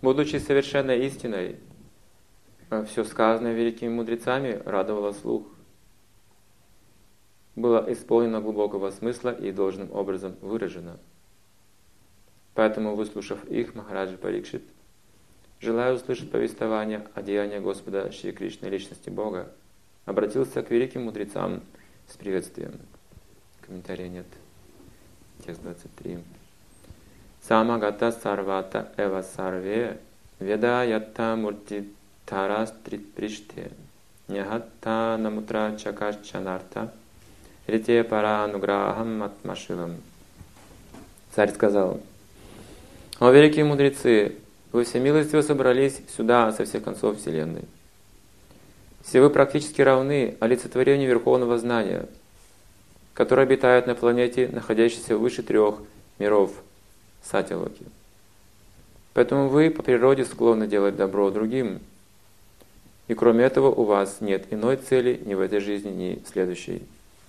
Будучи совершенной истиной, все сказанное великими мудрецами радовало слух, было исполнено глубокого смысла и должным образом выражено. Поэтому, выслушав их, Махараджа Парикшит, желая услышать повествование о деяниях Господа Шри Кришны, Личности Бога, обратился к великим мудрецам с приветствием. Комментария нет. Текст 23. Самагата сарвата эва сарве веда ятта мурти тарастрит приште нягатта намутра чакашчанарта рите пара ануграхам атмашилам. Царь сказал: «О великие мудрецы, вы все милостиво собрались сюда со всех концов вселенной. Все вы практически равны олицетворению Верховного Знания, которое обитает на планете, находящейся выше 3 миров Сатья-локи. Поэтому вы по природе склонны делать добро другим. И кроме этого у вас нет иной цели ни в этой жизни, ни в следующей».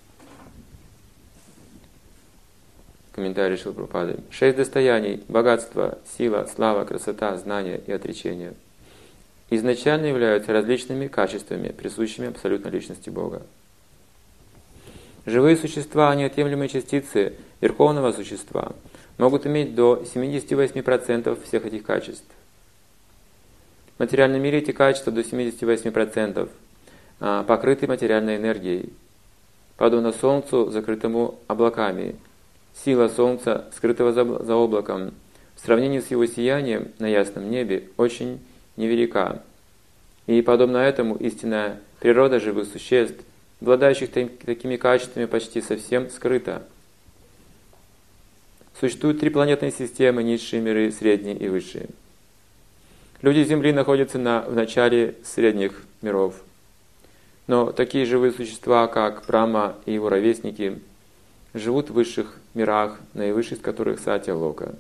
Комментарий Шрилы Прабхупады. 6 достояний — богатство, сила, слава, красота, знание и отречение — изначально являются различными качествами, присущими абсолютной личности Бога. Живые существа, неотъемлемые частицы Верховного Существа, могут иметь до 78% всех этих качеств. В материальном мире эти качества до 78% покрыты материальной энергией, подобно Солнцу, закрытому облаками. Сила Солнца, скрытого за облаком, в сравнении с его сиянием на ясном небе, очень невелика. И подобно этому истинная природа живых существ, обладающих такими качествами, почти совсем скрыта. Существуют 3 планетные системы: низшие миры, средние и высшие. Люди Земли находятся в начале средних миров. Но такие живые существа, как Брахма и его ровесники, живут в высших мирах, наивысший из которых Сатья-лока.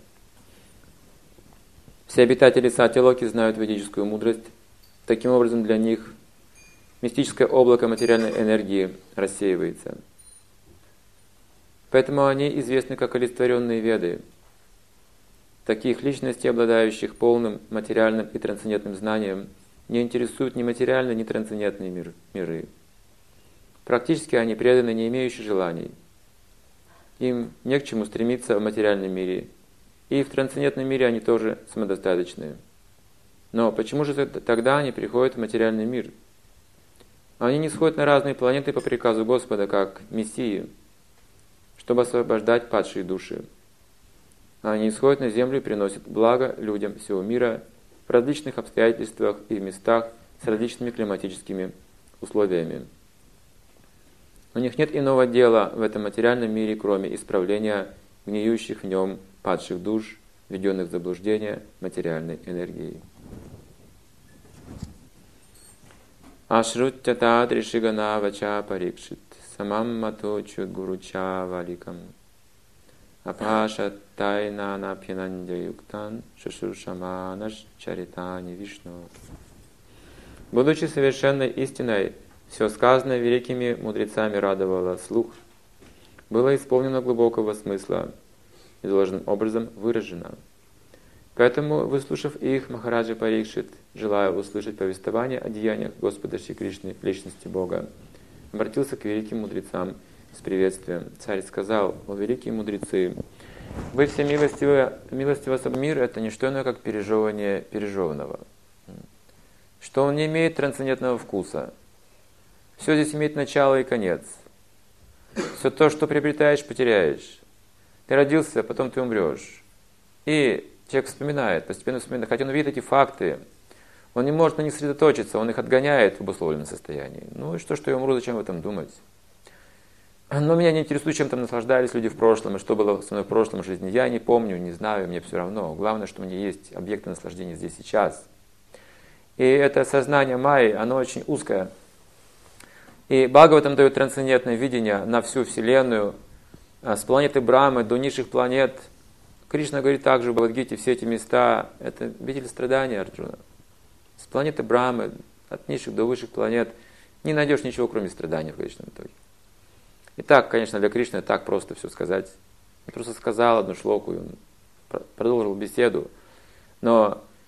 Все обитатели Сатья-локи знают ведическую мудрость. Таким образом, для них мистическое облако материальной энергии рассеивается. Поэтому они известны как олицетворенные Веды. Таких личностей, обладающих полным материальным и трансцендентным знанием, не интересуют ни материальные, ни трансцендентные миры. Практически они преданы, не имеющие желаний. Им не к чему стремиться в материальном мире, и в трансцендентном мире они тоже самодостаточны. Но почему же тогда они приходят в материальный мир? Они не сходят на разные планеты по приказу Господа, как мессии, чтобы освобождать падшие души. Они исходят на землю и приносят благо людям всего мира в различных обстоятельствах и в местах с различными климатическими условиями. У них нет иного дела в этом материальном мире, кроме исправления гниющих в нем падших душ, введенных в заблуждение материальной энергией. Ашрутята тришигана вача парикшит самам мато чудгуруча валикам апаша тайна напьянандя юктан шушуршаманаш чаритани вишну. Будучи совершенной истиной, все сказанное великими мудрецами радовало слух, было исполнено глубокого смысла и должным образом выражено. Поэтому, выслушав их, Махараджа Парикшит, желая услышать повествование о деяниях Господа Шри Кришны, Личности Бога, обратился к великим мудрецам с приветствием. Царь сказал: «О великие мудрецы, вы все милостиво мир — это не что иное, как пережевывание пережеванного, что он не имеет трансцендентного вкуса. Все здесь имеет начало и конец. Все то, что приобретаешь, потеряешь. Ты родился, потом ты умрешь. И человек вспоминает, постепенно вспоминает, хотя он видит эти факты, он не может на них сосредоточиться, он их отгоняет в обусловленном состоянии. Ну и что я умру, зачем в этом думать? Но меня не интересует, чем там наслаждались люди в прошлом, и что было со мной в прошлом жизни. Я не помню, не знаю, мне все равно. Главное, что у меня есть объекты наслаждения здесь сейчас. И это сознание майи, оно очень узкое. И Бхагаватам дает трансцендентное видение на всю Вселенную, с планеты Брахмы до низших планет. Кришна говорит также в Бхагавад-гите, все эти места — это обитель страдания, Арджуна. С планеты Брахмы, от низших до высших планет, не найдешь ничего, кроме страданий в конечном итоге. И так, конечно, для Кришны так просто все сказать. Он просто сказал одну шлоку, и он продолжил беседу. Но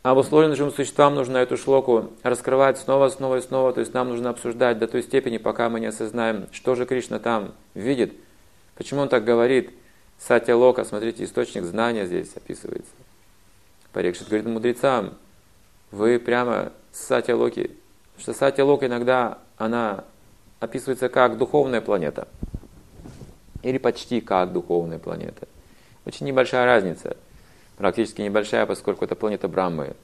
обусловленным живым существам нужно эту шлоку раскрывать снова, снова и снова. То есть нам нужно обсуждать до той степени, пока мы не осознаем, что же Кришна там видит. Почему он так говорит? Сатья Лока, смотрите, источник знания здесь описывается. Парикшит говорит мудрецам, вы прямо с Сатья Локи. Что Сатья Лока иногда она описывается как духовная планета. Или почти как духовная планета. Очень небольшая разница. Практически небольшая, поскольку это планета Брахмы.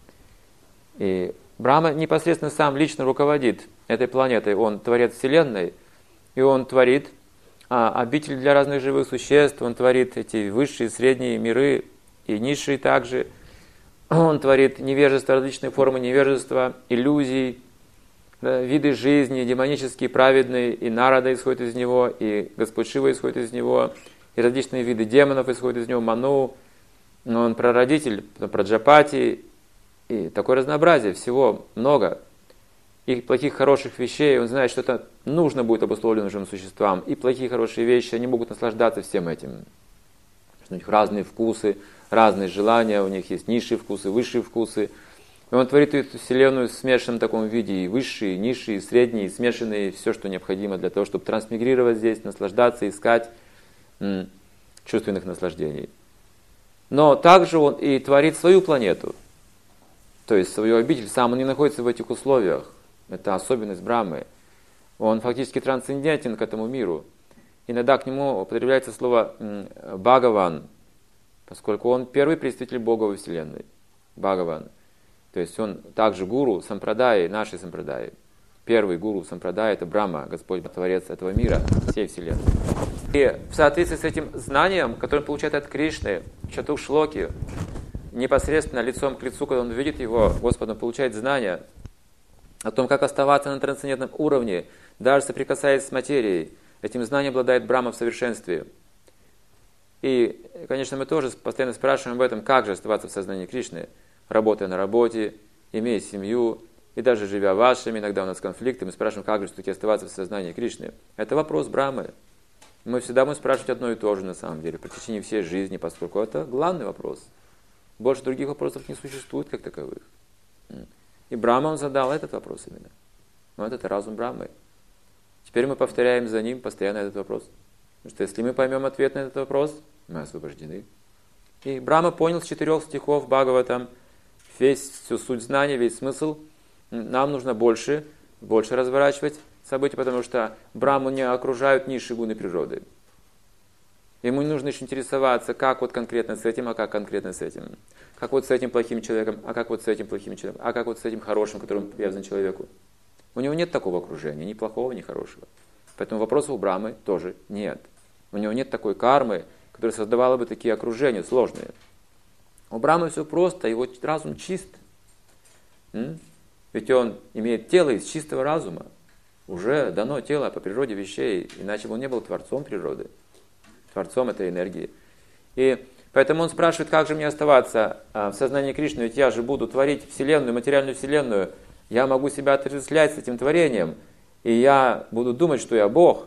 И Брахма непосредственно сам лично руководит этой планетой. Он творец Вселенной, и он творит обитель для разных живых существ, он творит эти высшие, средние миры и низшие также. Он творит невежество, различные формы невежества, иллюзий, да, виды жизни, демонические, праведные, и Нарада исходит из него, и Господь Шива исходит из него, и различные виды демонов исходят из него, Ману. Но он прародитель, Праджапати, и такое разнообразие, всего много. И плохих, хороших вещей, он знает, что это нужно будет обусловленным живым существам. И плохие, хорошие вещи, они могут наслаждаться всем этим. У них разные вкусы, разные желания, у них есть низшие вкусы, высшие вкусы. И он творит эту вселенную в смешанном таком виде, и высшие, и низшие, и средние, и смешанные, все, что необходимо для того, чтобы трансмигрировать здесь, наслаждаться, искать чувственных наслаждений. Но также он и творит свою планету, то есть свою обитель. Сам он не находится в этих условиях. Это особенность Брахмы. Он фактически трансцендентен к этому миру. Иногда к нему употребляется слово «Бхагаван», поскольку он первый представитель Бога во Вселенной. Бхагаван. То есть он также гуру сампрадаи, нашей сампрадаи. Первый гуру сампрадаи – это Брахма, Господь Творец этого мира, всей Вселенной. И в соответствии с этим знанием, которое он получает от Кришны, Чатуш-шлоки, непосредственно лицом к лицу, когда он видит его, Господь, он получает знания о том, как оставаться на трансцендентном уровне, даже соприкасаясь с материей. Этим знанием обладает Брахма в совершенстве. И, конечно, мы тоже постоянно спрашиваем об этом, как же оставаться в сознании Кришны, работая на работе, имея семью, и даже живя вашими, иногда у нас конфликты, мы спрашиваем, как же все-таки оставаться в сознании Кришны. Это вопрос Брахмы. Мы всегда будем спрашивать одно и то же, на самом деле, в течение всей жизни, поскольку это главный вопрос. Больше других вопросов не существует, как таковых. И Брахма он задал этот вопрос именно. Но это разум Брахмы. Теперь мы повторяем за ним постоянно этот вопрос. Потому что если мы поймем ответ на этот вопрос, мы освобождены. И Брахма понял с 4 стихов Бхагаватам всю суть знания, весь смысл. Нам нужно больше разворачивать события, потому что Брахму не окружают низшие гуны природы. Ему не нужно еще интересоваться, как вот конкретно с этим, а как конкретно с этим. Как вот с этим плохим человеком, а как вот с этим плохим человеком, а как вот с этим хорошим, которым привязан человеку. У него нет такого окружения, ни плохого, ни хорошего. Поэтому вопросов у Брахмы тоже нет. У него нет такой кармы, которая создавала бы такие окружения сложные. У Брахмы все просто, его разум чист. Ведь он имеет тело из чистого разума. Уже дано тело по природе вещей, иначе бы он не был творцом природы, творцом этой энергии. И поэтому он спрашивает, как же мне оставаться в сознании Кришны, ведь я же буду творить вселенную, материальную вселенную, я могу себя отождествлять с этим творением, и я буду думать, что я Бог.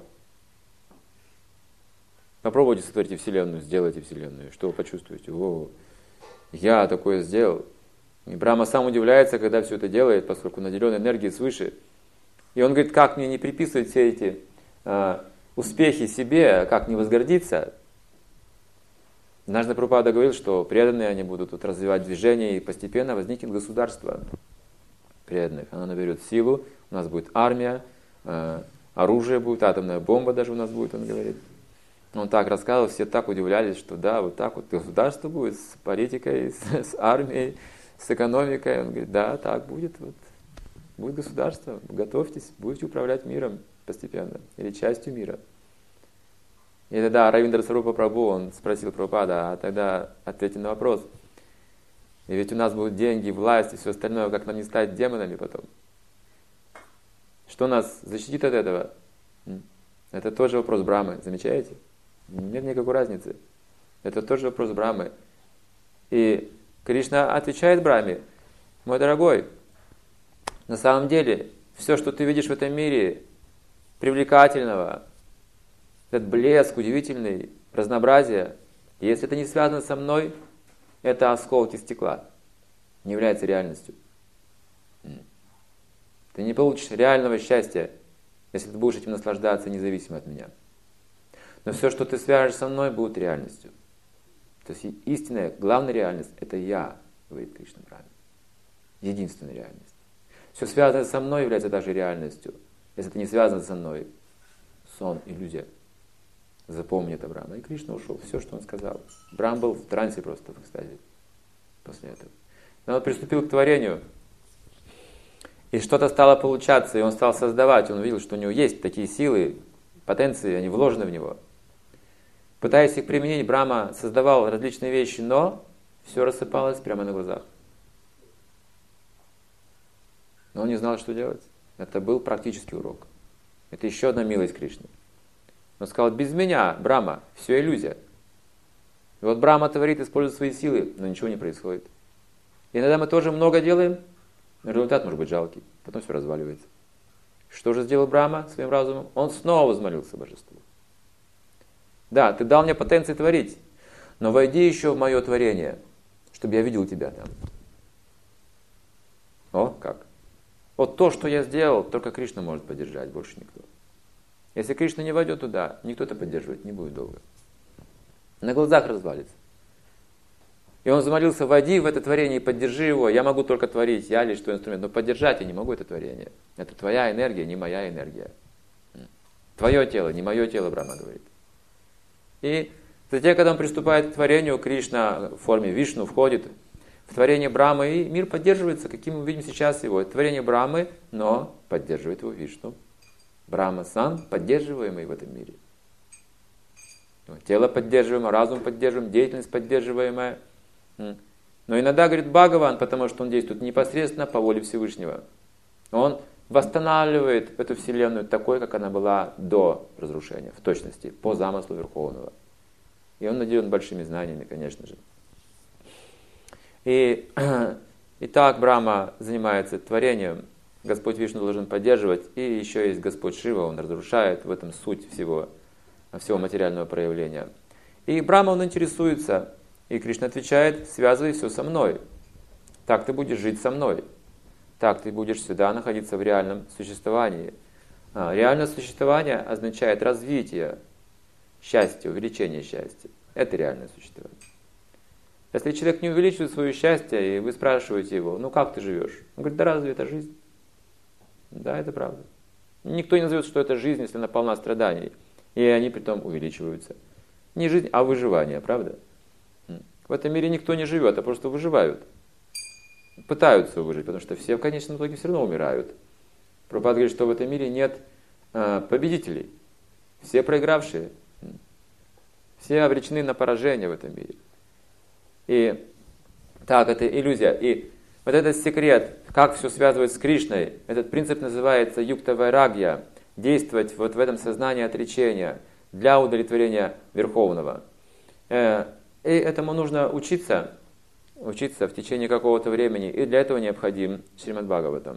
Попробуйте сотворить вселенную, сделайте вселенную, что вы почувствуете? О, я такое сделал. И Брахма сам удивляется, когда все это делает, поскольку наделен энергией свыше. И он говорит, как мне не приписывать все эти успехи себе, как не возгордиться. Наш Прабхупада говорил, что преданные они будут тут развивать движение, и постепенно возникнет государство преданных. Оно наберет силу, у нас будет армия, оружие будет, атомная бомба даже у нас будет, он говорит. Он так рассказывал, все так удивлялись, что да, вот так вот государство будет с политикой, с армией, с экономикой. Он говорит, да, так будет. Вот. Будет государство, готовьтесь, будете управлять миром постепенно, или частью мира. И тогда Равиндра Сварупа Прабху, он спросил Прабхупада, а тогда ответьте на вопрос. И ведь у нас будут деньги, власть и все остальное, как нам не стать демонами потом? Что нас защитит от этого? Это тоже вопрос Брахмы, замечаете? Нет никакой разницы. Это тоже вопрос Брахмы. И Кришна отвечает Брахме, мой дорогой, на самом деле, все, что ты видишь в этом мире, привлекательного, этот блеск удивительный, разнообразие, если это не связано со мной, это осколки стекла. не является реальностью. Ты не получишь реального счастья, если ты будешь этим наслаждаться независимо от меня. Но все, что ты свяжешь со мной, будет реальностью. То есть истинная, главная реальность – это я, говорит Кришна Брахме. Единственная реальность. Все связанное со мной является также реальностью. Если это не связано со мной, сон, иллюзия. Запомни это, Брахма. И Кришна ушел. Все, что он сказал. Брахма был в трансе просто, в экстазе после этого. Но он приступил к творению. И что-то стало получаться, и он стал создавать. Он видел, что у него есть такие силы, потенции, они вложены в него. Пытаясь их применить, Брахма создавал различные вещи, но все рассыпалось прямо на глазах. Но он не знал, что делать. Это был практический урок. Это еще одна милость Кришны. Он сказал, без меня, Брахма, все иллюзия. И вот Брахма творит, использует свои силы, но ничего не происходит. И иногда мы тоже много делаем, но результат может быть жалкий. Потом все разваливается. Что же сделал Брахма своим разумом? Он снова взмолился божеству. Да, ты дал мне потенции творить, но войди еще в мое творение, чтобы я видел тебя там. О, как? Вот то, что я сделал, только Кришна может поддержать, больше никто. Если Кришна не войдет туда, никто это поддерживать не будет долго. На глазах развалится. И он замолился, войди в это творение и поддержи его. Я могу только творить, я лишь твой инструмент. Но поддержать я не могу это творение. Это твоя энергия, не моя энергия. Твое тело, не мое тело, Брахма говорит. И затем, когда он приступает к творению, Кришна в форме Вишну входит в творение Брахмы, и мир поддерживается, каким мы видим сейчас его. Это творение Брахмы, но поддерживает его Вишну. Брахма сам поддерживаемый в этом мире. Тело поддерживаемое, разум поддерживаемый, деятельность поддерживаемая. Но иногда, говорит, Бхагаван, потому что он действует непосредственно по воле Всевышнего. Он восстанавливает эту вселенную такой, как она была до разрушения, в точности, по замыслу Верховного. И он наделен большими знаниями, конечно же. И так Брахма занимается творением, Господь Вишну должен поддерживать, и еще есть Господь Шива, он разрушает, в этом суть всего материального проявления. И Брахма, он интересуется, и Кришна отвечает, связывай все со мной. Так ты будешь жить со мной. Так ты будешь всегда находиться в реальном существовании. Реальное существование означает развитие счастья, увеличение счастья. Это реальное существование. Если человек не увеличивает свое счастье, и вы спрашиваете его, ну как ты живешь? Он говорит, да разве это жизнь? Да, это правда. Никто не назовет, что это жизнь, если она полна страданий. И они притом увеличиваются. Не жизнь, а выживание, правда? В этом мире никто не живет, а просто выживают. Пытаются выжить, потому что все в конечном итоге все равно умирают. Прабхупада говорит, что в этом мире нет победителей. Все проигравшие. Все обречены на поражение в этом мире. И так, это иллюзия. И вот этот секрет, как все связывать с Кришной, этот принцип называется юкта вайрагья. Действовать вот в этом сознании отречения для удовлетворения Верховного. И этому нужно учиться в течение какого-то времени. И для этого необходим Шримад Бхагаватам.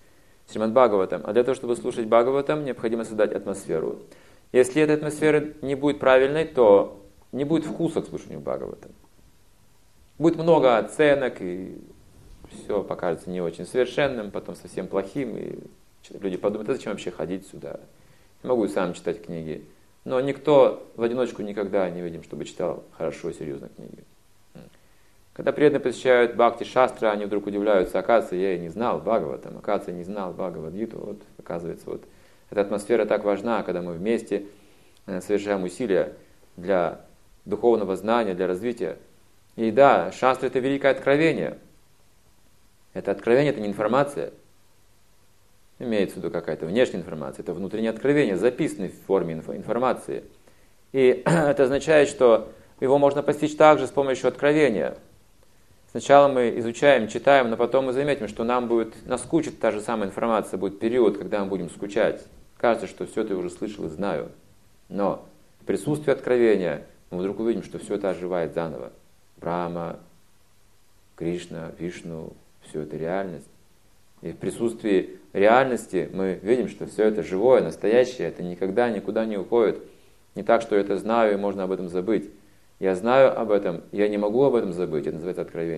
А для того, чтобы слушать Бхагаватам, необходимо создать атмосферу. Если эта атмосфера не будет правильной, то не будет вкуса к слушанию Бхагаватам. Будет много оценок, и все покажется не очень совершенным, потом совсем плохим, и люди подумают, а зачем вообще ходить сюда? Я могу и сам читать книги. Но никто в одиночку никогда не видим, чтобы читал хорошо и серьезно книги. Когда преданные посещают Бхакти-шастра, они вдруг удивляются, оказывается, я и не знал Бхагаватам, оказывается, я не знал Бхагавад-гиту. Вот, оказывается, вот эта атмосфера так важна, когда мы вместе совершаем усилия для духовного знания, для развития. И да, шастра – это великое откровение. Это откровение, это не информация. Имеется в виду какая-то внешняя информация, это внутреннее откровение, записанное в форме информации. И это означает, что его можно постичь также с помощью откровения. Сначала мы изучаем, читаем, но потом мы заметим, что нам наскучит та же самая информация, будет период, когда мы будем скучать. Кажется, что все это я уже слышал и знаю. Но в присутствии откровения мы вдруг увидим, что все это оживает заново. Брахма, Кришна, Вишну, все это реальность. И в присутствии реальности мы видим, что все это живое, настоящее, это никогда никуда не уходит. Не так, что я это знаю и можно об этом забыть. Я знаю об этом, я не могу об этом забыть, это называется откровение.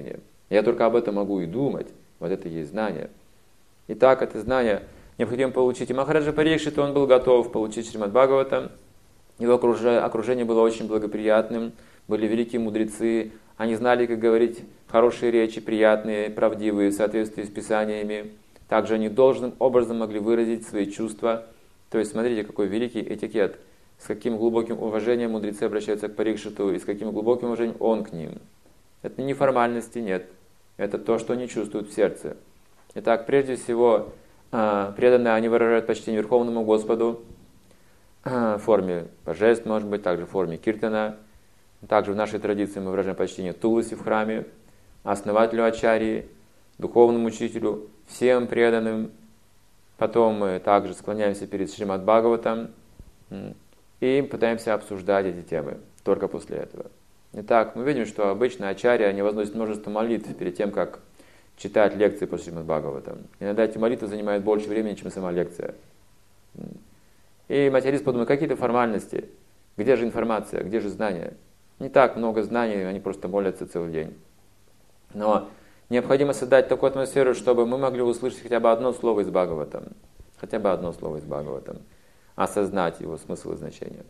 Я только об этом могу и думать. Вот это и есть знание. Итак, это знание необходимо получить. И Махараджа Парикшит, он был готов получить Шримад Бхагаватам. Его окружение было очень благоприятным. Были великие мудрецы. Они знали, как говорить хорошие речи, приятные, правдивые, в соответствии с писаниями. Также они должным образом могли выразить свои чувства. То есть, смотрите, какой великий этикет. С каким глубоким уважением мудрецы обращаются к Парикшиту, и с каким глубоким уважением он к ним. Это не формальности, нет. Это то, что они чувствуют в сердце. Итак, прежде всего, преданные, они выражают почтение Верховному Господу в форме божеств, может быть, также в форме киртана. Также в нашей традиции мы выражаем почтение Туласи в храме, основателю Ачарьи, духовному учителю, всем преданным. Потом мы также склоняемся перед Шримад Бхагаватам и пытаемся обсуждать эти темы только после этого. Итак, мы видим, что обычно Ачарья, они возносят множество молитв перед тем, как читать лекции по Шримад Бхагаватам. Иногда эти молитвы занимают больше времени, чем сама лекция. И материалист подумает, какие-то формальности, где же информация, где же знания? Не так много знаний, они просто молятся целый день. Но необходимо создать такую атмосферу, чтобы мы могли услышать хотя бы одно слово из Бхагаватам. Хотя бы одно слово из Бхагаватам. Осознать его смысл и значение.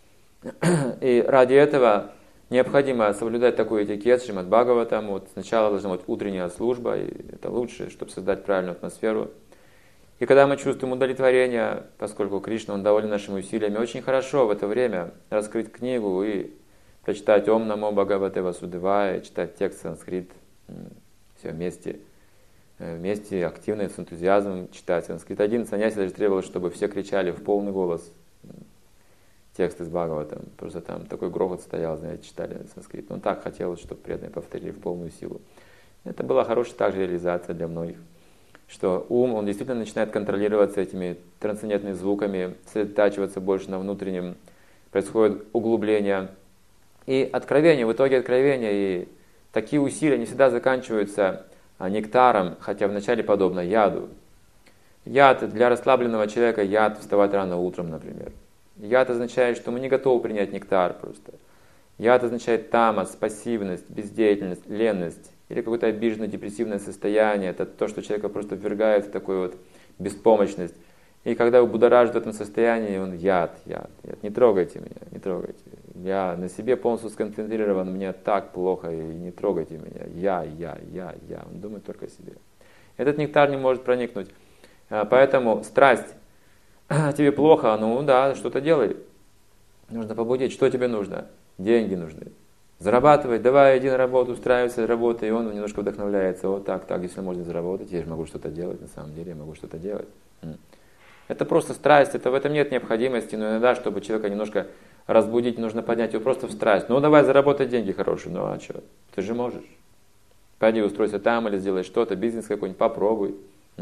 И ради этого необходимо соблюдать такой этикет Шримад Бхагаватам. Вот сначала должна быть утренняя служба, и это лучше, чтобы создать правильную атмосферу. И когда мы чувствуем удовлетворение, поскольку Кришна, он доволен нашими усилиями, очень хорошо в это время раскрыть книгу и прочитать Ом Намо Бхагавате Васудевая, читать текст санскрит, все вместе, активно, с энтузиазмом читать санскрит. Один саньяси даже требовал, чтобы все кричали в полный голос текст из Бхагаватам. Просто там такой грохот стоял, знаете, читали санскрит. Он так хотел, чтобы преданные повторили в полную силу. Это была хорошая также реализация для многих. Что ум, он действительно начинает контролироваться этими трансцендентными звуками, сосредотачиваться больше на внутреннем, происходит углубление. И откровение, в итоге откровения, и такие усилия не всегда заканчиваются нектаром, хотя вначале подобно яду. Яд для расслабленного человека, яд вставать рано утром, например. Яд означает, что мы не готовы принять нектар просто. Яд означает тамас, пассивность, бездеятельность, ленность или какое-то обиженное депрессивное состояние. Это то, что человека просто ввергает в такую вот беспомощность. И когда его будоражит в этом состоянии, он яд. Не трогайте меня, не трогайте. Я на себе полностью сконцентрирован, мне так плохо, и не трогайте меня. Я. Он думает только о себе. Этот нектар не может проникнуть. Поэтому страсть. Тебе плохо, ну да, что-то делай. Нужно побудить. Что тебе нужно? Деньги нужны. Зарабатывай, давай, иди на работу, устраивайся, работай. И он немножко вдохновляется. Вот так, если можно заработать, я же могу что-то делать, на самом деле я могу что-то делать. Это просто страсть, в этом нет необходимости, но иногда, чтобы человека немножко разбудить, нужно поднять его просто в страсть. Ну давай заработай деньги хорошие, ну а что, ты же можешь. Пойди устройся там или сделай что-то, бизнес какой-нибудь, попробуй.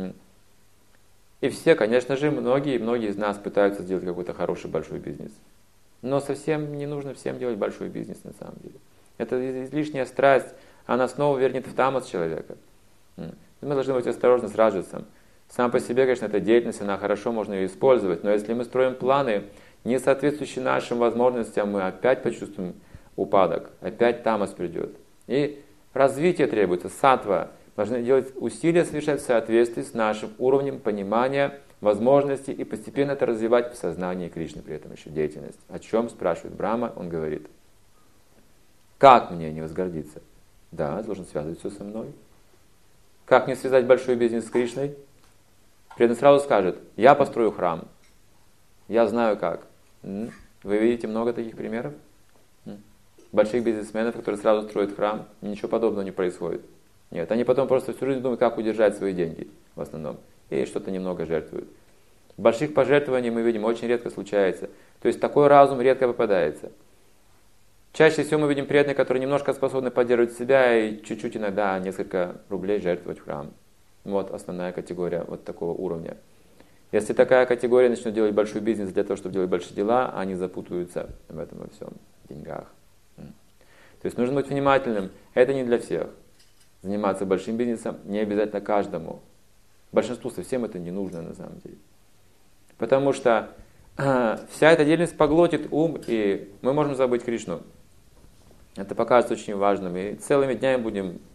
И все, конечно же, многие из нас пытаются сделать какой-то хороший большой бизнес. Но совсем не нужно всем делать большой бизнес на самом деле. Это излишняя страсть, она снова вернет в тамос человека. Мы должны быть осторожны с раджасом. Сам по себе, конечно, эта деятельность, она хорошо, можно ее использовать, но если мы строим планы, не соответствующие нашим возможностям, мы опять почувствуем упадок, опять тамас придет. И развитие требуется, саттва. Должны делать усилия, совершать в соответствии с нашим уровнем понимания, возможностей и постепенно это развивать в сознании Кришны, при этом еще деятельность. О чем спрашивает Брахма? Он говорит, как мне не возгордиться? Да, должен связывать все со мной. Как мне связать большой бизнес с Кришной? Преданный сразу скажет, я построю храм. Я знаю как. Вы видите много таких примеров? Больших бизнесменов, которые сразу строят храм, ничего подобного не происходит. Нет, они потом просто всю жизнь думают, как удержать свои деньги в основном. И что-то немного жертвуют. Больших пожертвований мы видим очень редко случается. То есть такой разум редко попадается. Чаще всего мы видим преданных, которые немножко способны поддерживать себя и чуть-чуть иногда несколько рублей жертвовать в храм. Вот основная категория вот такого уровня. Если такая категория начнет делать большой бизнес для того, чтобы делать большие дела, они запутаются в этом во всем, в деньгах. То есть нужно быть внимательным. Это не для всех. Заниматься большим бизнесом не обязательно каждому. Большинству совсем это не нужно на самом деле. Потому что вся эта деятельность поглотит ум, и мы можем забыть Кришну. Это покажется очень важным. И целыми днями будем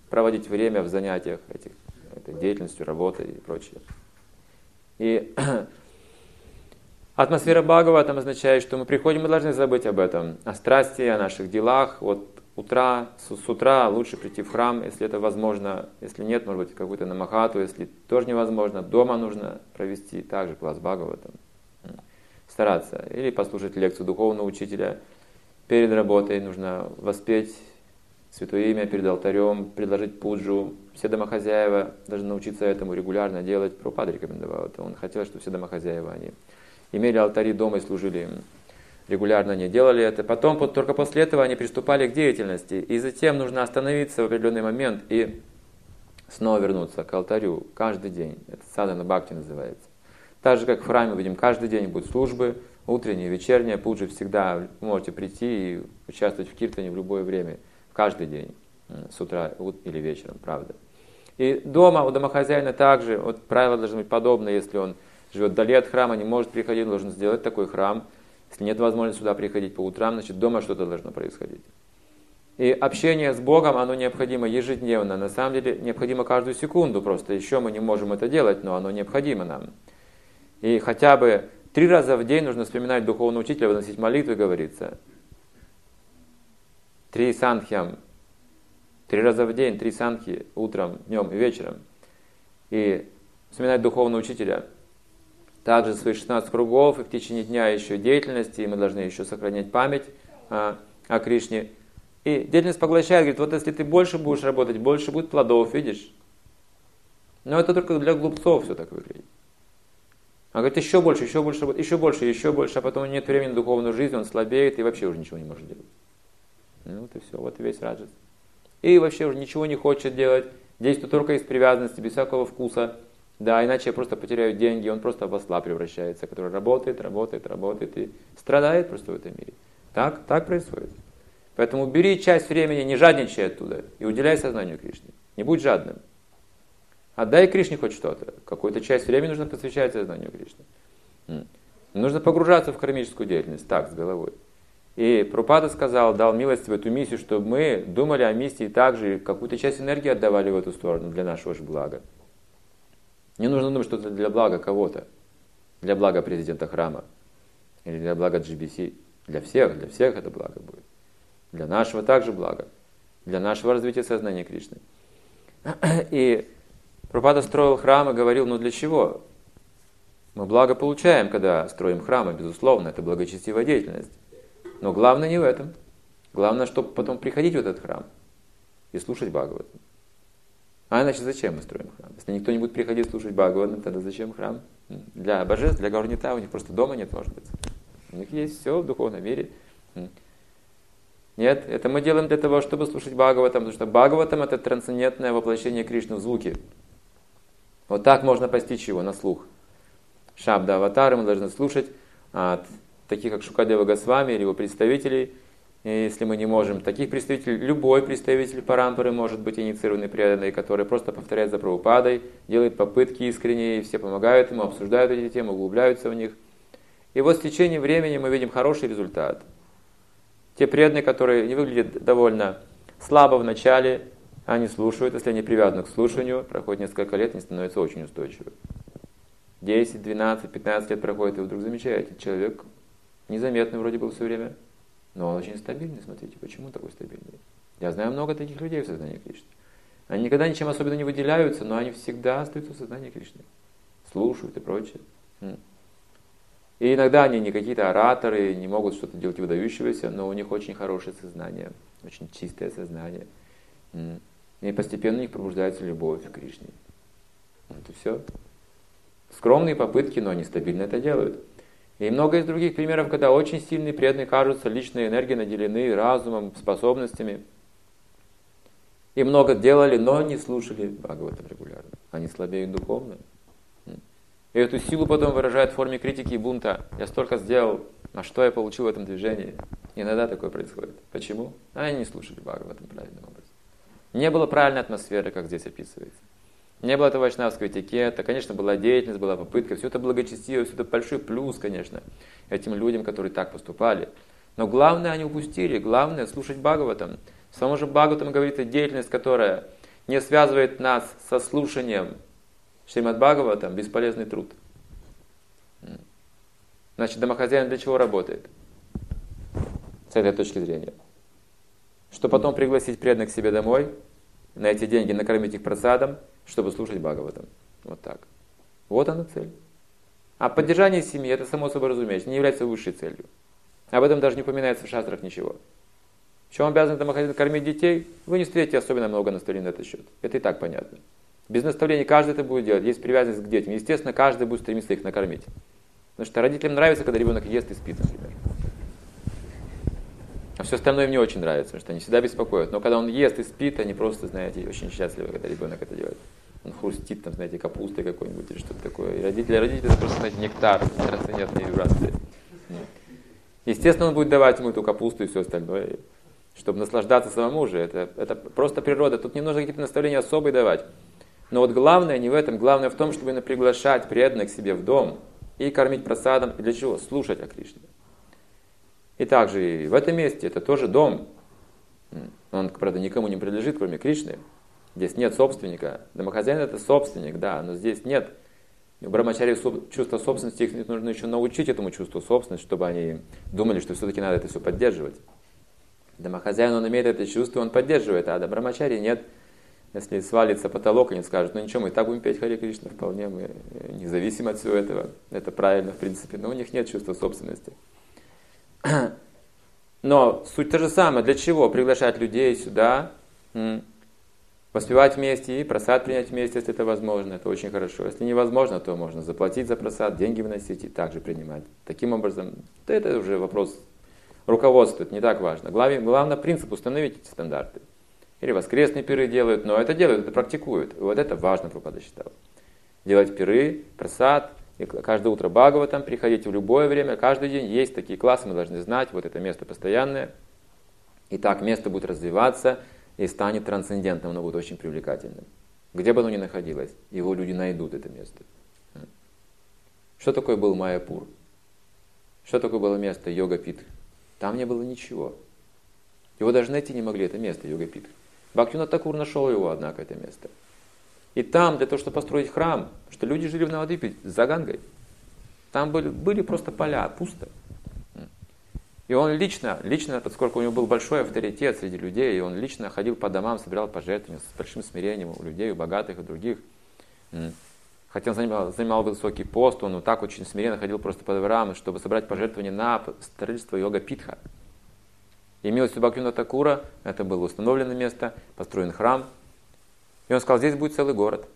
проводить время в занятиях этой деятельностью, работой и прочее. И атмосфера Бхагаватам означает, что мы приходим, мы должны забыть об этом, о страсти, о наших делах. Вот с утра лучше прийти в храм, если это возможно. Если нет, может быть, какую-то намахату. Если тоже невозможно, дома нужно провести также класс Бхагаватам. Стараться. Или послушать лекцию духовного учителя. Перед работой нужно воспеть Святое Имя перед алтарем, предложить пуджу. Все домохозяева должны научиться этому регулярно делать. Прабхупада рекомендовал это. Он хотел, чтобы все домохозяева они имели алтари дома и служили им. Регулярно они делали это. Потом, только после этого они приступали к деятельности. И затем нужно остановиться в определенный момент и снова вернуться к алтарю каждый день. Это садхана бхакти называется. Так же, как в храме, видим, каждый день будут службы, утренние, вечерние, пуджи всегда. Вы можете прийти и участвовать в киртане в любое время, каждый день, с утра или вечером, правда. И дома у домохозяина также, вот правила должны быть подобные, если он живет вдали от храма, не может приходить, должен сделать такой храм. Если нет возможности сюда приходить по утрам, значит дома что-то должно происходить. И общение с Богом, оно необходимо ежедневно. На самом деле необходимо каждую секунду просто. Еще мы не можем это делать, но оно необходимо нам. И хотя бы 3 раза в день нужно вспоминать духовного учителя, выносить молитвы, говорится. 3 санхьям. 3 раза в день, 3 санхи, утром, днем и вечером. И вспоминать духовного учителя. Также свои 16 кругов, и в течение дня еще деятельности, и мы должны еще сохранять память о Кришне. И деятельность поглощает, говорит, вот если ты больше будешь работать, больше будет плодов, видишь? Но это только для глупцов все так выглядит. Он говорит, еще больше, еще больше, еще больше, еще больше, а потом нет времени на духовную жизнь, он слабеет и вообще уже ничего не может делать. Ну вот и все, вот весь раджас. И вообще уже ничего не хочет делать, действует только из привязанности, без всякого вкуса. Да, иначе я просто потеряю деньги, он просто в осла превращается, который работает и страдает просто в этом мире. Так происходит. Поэтому бери часть времени, не жадничай оттуда и уделяй сознанию Кришне. Не будь жадным. Отдай Кришне хоть что-то. Какую-то часть времени нужно посвящать сознанию Кришны. Нужно погружаться в кармическую деятельность, так, с головой. И Прабхупада сказал, дал милость в эту миссию, чтобы мы думали о миссии также, какую-то часть энергии отдавали в эту сторону для нашего же блага. Не нужно думать, что это для блага кого-то, для блага президента храма, или для блага GBC. Для всех это благо будет. Для нашего также блага, для нашего развития сознания Кришны. И Прабхупада строил храм и говорил, ну для чего? Мы благо получаем, когда строим храмы, безусловно, это благочестивая деятельность. Но главное не в этом. Главное, чтобы потом приходить в этот храм и слушать Бхагаватам. А иначе зачем мы строим храм? Если никто не будет приходить слушать Бхагаватам, тогда зачем храм? Для божеств, для Гаурнита, у них просто дома нет, может быть. У них есть все в духовном мире. Нет, это мы делаем для того, чтобы слушать Бхагаватам, потому что Бхагаватам это трансцендентное воплощение Кришны в звуке. Вот так можно постичь его на слух. Шабда аватары мы должны слушать от таких, как Шукадева Госвами или его представителей. И если мы не можем, таких представителей, любой представитель Парампары может быть инициированный преданный, который просто повторяет за Прабхупадой, делает попытки искренние, и все помогают ему, обсуждают эти темы, углубляются в них. И вот с течением времени мы видим хороший результат. Те преданные, которые не выглядят довольно слабо в начале, они слушают, если они привязаны к слушанию, проходит несколько лет, они становятся очень устойчивы. 10, 12, 15 лет проходит, и вы вдруг замечаете, человек незаметный вроде был все время, но он очень стабильный, смотрите, почему такой стабильный? Я знаю много таких людей в сознании Кришны. Они никогда ничем особенно не выделяются, но они всегда остаются в сознании Кришны. Слушают и прочее. И иногда они не какие-то ораторы, не могут что-то делать выдающегося, но у них очень хорошее сознание, очень чистое сознание. И постепенно у них пробуждается любовь к Кришне. Вот и все. Скромные попытки, но они стабильно это делают. И много из других примеров, когда очень сильные преданные кажутся, личной энергией наделены, разумом, способностями. И много делали, но не слушали Бхагаватам регулярно. Они слабеют духовно. И эту силу потом выражают в форме критики и бунта. Я столько сделал, а что я получил в этом движении? Иногда такое происходит. Почему? Они не слушали Бхагаватам правильным образом. Не было правильной атмосферы, как здесь описывается. Не было этого вайшнавского этикета. Конечно, была деятельность, была попытка. Все это благочестиво, все это большой плюс, конечно, этим людям, которые так поступали. Но главное они упустили. Главное слушать Бхагаватам. В самом же Бхагаватам говорится деятельность, которая не связывает нас со слушанием Шримад Бхагаватам, бесполезный труд. Значит, домохозяин для чего работает? С этой точки зрения. Что потом пригласить преданных к себе домой, на эти деньги накормить их прасадом, чтобы слушать Бхагаватам. Вот так. Вот она цель. А поддержание семьи, это само собой разумеется, не является высшей целью. Об этом даже не упоминается в шастрах ничего. В чем обязан домохозяин кормить детей, вы не встретите особенно много наставлений на этот счет. Это и так понятно. Без наставлений каждый это будет делать. Есть привязанность к детям. Естественно, каждый будет стремиться их накормить. Потому что родителям нравится, когда ребенок ест и спит, например. А все остальное им не очень нравится, потому что они всегда беспокоят. Но когда он ест и спит, они просто, знаете, очень счастливы, когда ребенок это делает. Он хрустит, там, знаете, капустой какой-нибудь или что-то такое. И родители это просто, знаете, нектар, трансцендентные вибрации. Естественно, он будет давать ему эту капусту и все остальное, чтобы наслаждаться самому же. Это просто природа. Тут не нужно какие-то наставления особые давать. Но вот главное не в этом. Главное в том, чтобы именно приглашать преданных к себе в дом и кормить прасадом. И для чего? Слушать о Кришне. И также и в этом месте это тоже дом. Он, правда, никому не принадлежит, кроме Кришны. Здесь нет собственника. Домохозяин это собственник, да, но здесь нет. У брамачари чувство собственности, их нужно еще научить этому чувству собственности, чтобы они думали, что все-таки надо это все поддерживать. Домохозяин, он имеет это чувство, он поддерживает, а до брамачари нет. Если свалится потолок, они скажут, ну ничего, мы и так будем петь Харе Кришна вполне, мы независимо от всего этого. Это правильно, в принципе, но у них нет чувства собственности. Но суть та же самая. Для чего? Приглашать людей сюда, воспевать вместе и прасад принять вместе, если это возможно. Это очень хорошо. Если невозможно, то можно заплатить за прасад, деньги выносить и также принимать. Таким образом, это уже вопрос руководства, это не так важно. Главное принцип установить эти стандарты. Или воскресные пиры делают, но это делают, это практикуют. И вот это важно, Прабхупада считал. Делать пиры, прасад, и каждое утро Бхагаватам, приходите в любое время, каждый день. Есть такие классы, мы должны знать, вот это место постоянное. И так место будет развиваться и станет трансцендентным, оно будет очень привлекательным. Где бы оно ни находилось, его люди найдут это место. Что такое был Майяпур? Что такое было место Йога-Пит? Там не было ничего. Его даже найти не могли, это место Йога-Пит. Бхактивинода Тхакур нашел его, однако, это место. И там, для того, чтобы построить храм, что люди жили в Навадвипе за Гангой, там были просто поля, пусто. И он лично, поскольку у него был большой авторитет среди людей, и он лично ходил по домам, собирал пожертвования с большим смирением у людей, у богатых и других. Хотя он занимал высокий пост, он вот так очень смиренно ходил просто по дворам, чтобы собрать пожертвования на строительство йога-питха. И милостью Бхактивинода Тхакура, это было установлено место, построен храм. И он сказал, здесь будет целый город.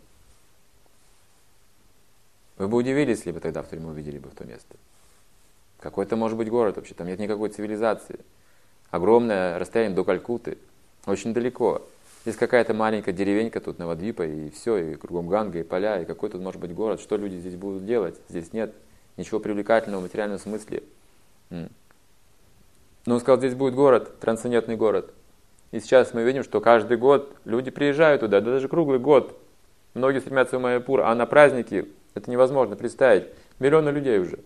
Вы бы удивились, если бы тогда в тюрьму увидели бы в то место. Какой это может быть город вообще? Там нет никакой цивилизации. Огромное расстояние до Калькутты. Очень далеко. Здесь какая-то маленькая деревенька тут, Навадвипа, и все, и кругом Ганга, и поля, и какой тут может быть город? Что люди здесь будут делать? Здесь нет ничего привлекательного в материальном смысле. Но он сказал, здесь будет город, трансцендентный город. И сейчас мы видим, что каждый год люди приезжают туда, да даже круглый год. Многие стремятся в Майяпур, а на праздники это невозможно представить. Миллионы людей уже.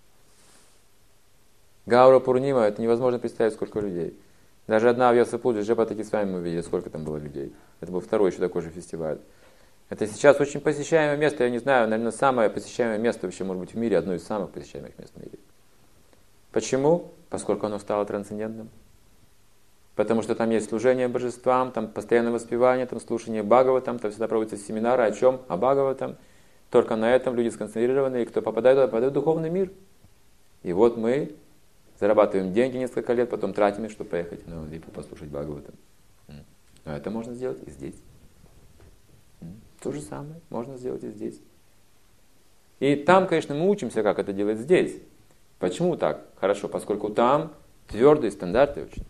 Гаура Пурнима, это невозможно представить, сколько людей. Даже одна Вьясапуджа, Джапатаки с вами мы видели, сколько там было людей. Это был второй еще такой же фестиваль. Это сейчас очень посещаемое место, я не знаю, наверное, самое посещаемое место вообще, может быть, в мире, одно из самых посещаемых мест в мире. Почему? Поскольку оно стало трансцендентным. Потому что там есть служение божествам, там постоянное воспевание, там слушание Бхагаватам, там всегда проводятся семинары о чем? О Бхагаватам. Только на этом люди сконцентрированы, и кто попадает туда, попадает в духовный мир. И вот мы зарабатываем деньги несколько лет, потом тратим их, чтобы поехать на Навадвипу послушать Бхагаватам. Но это можно сделать и здесь. То же самое можно сделать и здесь. И там, конечно, мы учимся, как это делать здесь. Почему так? Хорошо, поскольку там твердые стандарты очень.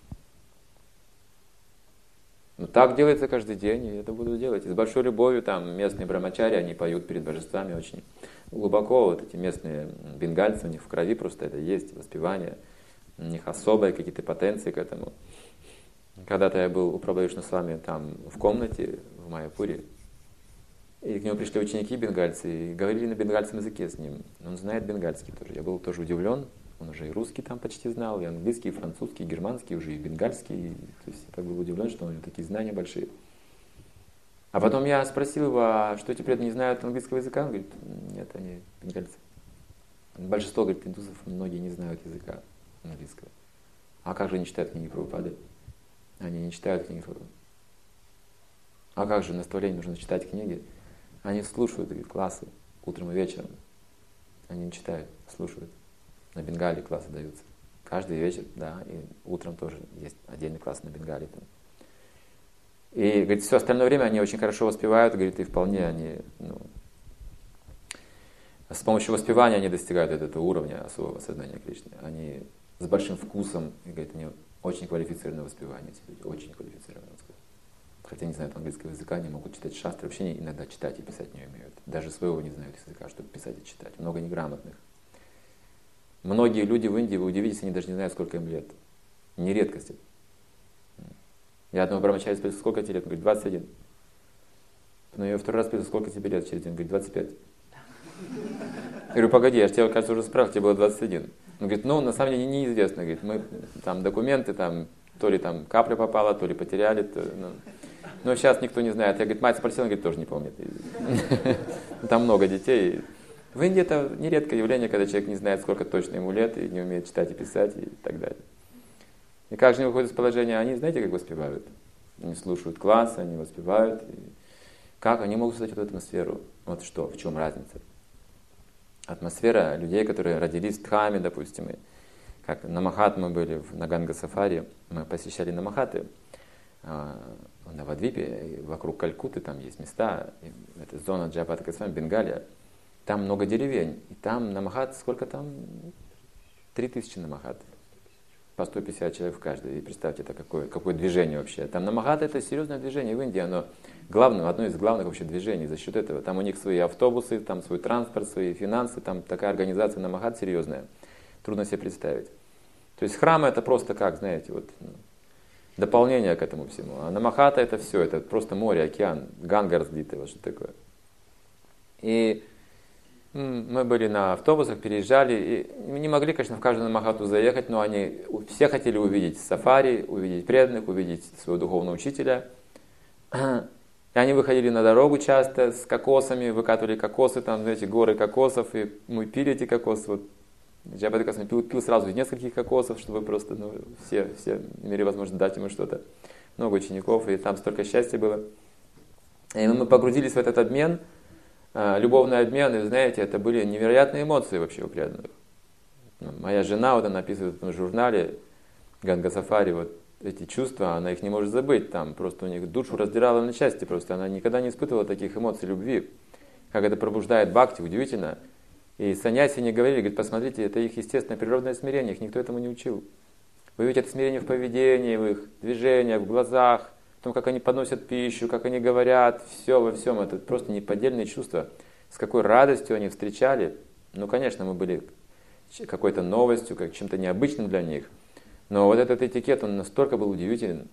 Но так делается каждый день, и это буду делать. И с большой любовью там местные брамачари, они поют перед божествами очень глубоко. Вот эти местные бенгальцы, у них в крови просто это есть, воспевание. У них особые какие-то потенции к этому. Когда-то я был у Прабхупады Вишну-свами там в комнате в Майяпуре, и к нему пришли ученики бенгальцы, и говорили на бенгальском языке с ним. Он знает бенгальский тоже. Я был тоже удивлен. Он уже и русский там почти знал, и английский, и французский, и германский, уже и бенгальский. То есть я так был удивлен, что у него такие знания большие. А потом я спросил его, а что теперь не знают английского языка? Он говорит, нет, они бенгальцы. Большинство, говорит, индусов, многие не знают языка английского. А как же они читают книги Прабхупады? Они не читают книги Прабхупады. А как же наставление нужно читать книги? Они слушают, говорит, классы утром и вечером. Они не читают, слушают. На бенгале классы даются. Каждый вечер, да, и утром тоже есть отдельный класс на бенгале. Там. И, говорит, все остальное время они очень хорошо воспевают, говорит, и вполне они, с помощью воспевания они достигают этого уровня особого сознания Кришны. Они с большим вкусом, и, говорит, они очень квалифицированные воспевания, эти люди, очень квалифицированные. Хотя не знают английского языка, они могут читать шастры, вообще иногда читать и писать не умеют. Даже своего не знают языка, чтобы писать и читать. Много неграмотных. Многие люди в Индии, вы удивитесь, они даже не знают, сколько им лет. Не редкость. Я одного брамачарья спросил, сколько тебе лет? Он говорит, 21. Но я второй раз спросил, сколько тебе лет через день? Он говорит, 25. Я говорю, погоди, я же тебя, кажется, уже спрашивал, тебе было 21. Он говорит, на самом деле неизвестно. Говорит, мы там документы, там, то ли там капля попала, то ли потеряли. Но сейчас никто не знает. Я, говорит, мать спросила, он говорит, тоже не помнит. Там много детей. В Индии это нередкое явление, когда человек не знает, сколько точно ему лет, и не умеет читать и писать, и так далее. И как же они выходят из положения? Они, знаете, как воспевают? Они слушают классы, они воспевают. И как они могут создать эту атмосферу? Вот что, в чем разница? Атмосфера людей, которые родились в Дхаме, допустим, и как на Махат мы были на Ганга-сафари, мы посещали Намахаты, на Вадвипе, вокруг Калькутты там есть места, это зона Джайапатакасвами, Бенгалия, там много деревень, и там Намахат, сколько там? 3000 Намахат, по 150 человек в каждой, и представьте, это какое движение вообще. Там Намахат это серьезное движение в Индии, оно главное, одно из главных вообще движений за счет этого. Там у них свои автобусы, там свой транспорт, свои финансы, там такая организация Намахат серьезная, трудно себе представить. То есть храмы это просто как, знаете, вот дополнение к этому всему. А Намахата это все, это просто море, океан, Ганга разлитая, вот что такое. И мы были на автобусах, переезжали, и не могли, конечно, в каждую Намахату заехать, но они все хотели увидеть сафари, увидеть преданных, увидеть своего духовного учителя. И они выходили на дорогу часто с кокосами, выкатывали кокосы, там, знаете, горы кокосов, и мы пили эти кокосы. Вот Джайапатакасвами пил сразу из нескольких кокосов, чтобы просто все имели возможность дать ему что-то. Много учеников, и там столько счастья было. И мы погрузились в этот обмен, любовный обмен, и, знаете, это были невероятные эмоции вообще у преданных. Моя жена, вот она описывает в этом журнале Ганга-сафари, вот эти чувства, она их не может забыть, там просто у них душу раздирала на части, просто она никогда не испытывала таких эмоций любви, как это пробуждает бхакти, удивительно. И саньяси не говорили, говорит, посмотрите, это их естественное природное смирение, их никто этому не учил. Вы видите это смирение в поведении, в их движениях, в глазах, в том, как они подносят пищу, как они говорят, все во всем. Это просто неподдельные чувства. С какой радостью они встречали. Конечно, мы были какой-то новостью, как чем-то необычным для них. Но вот этот этикет, он настолько был удивителен.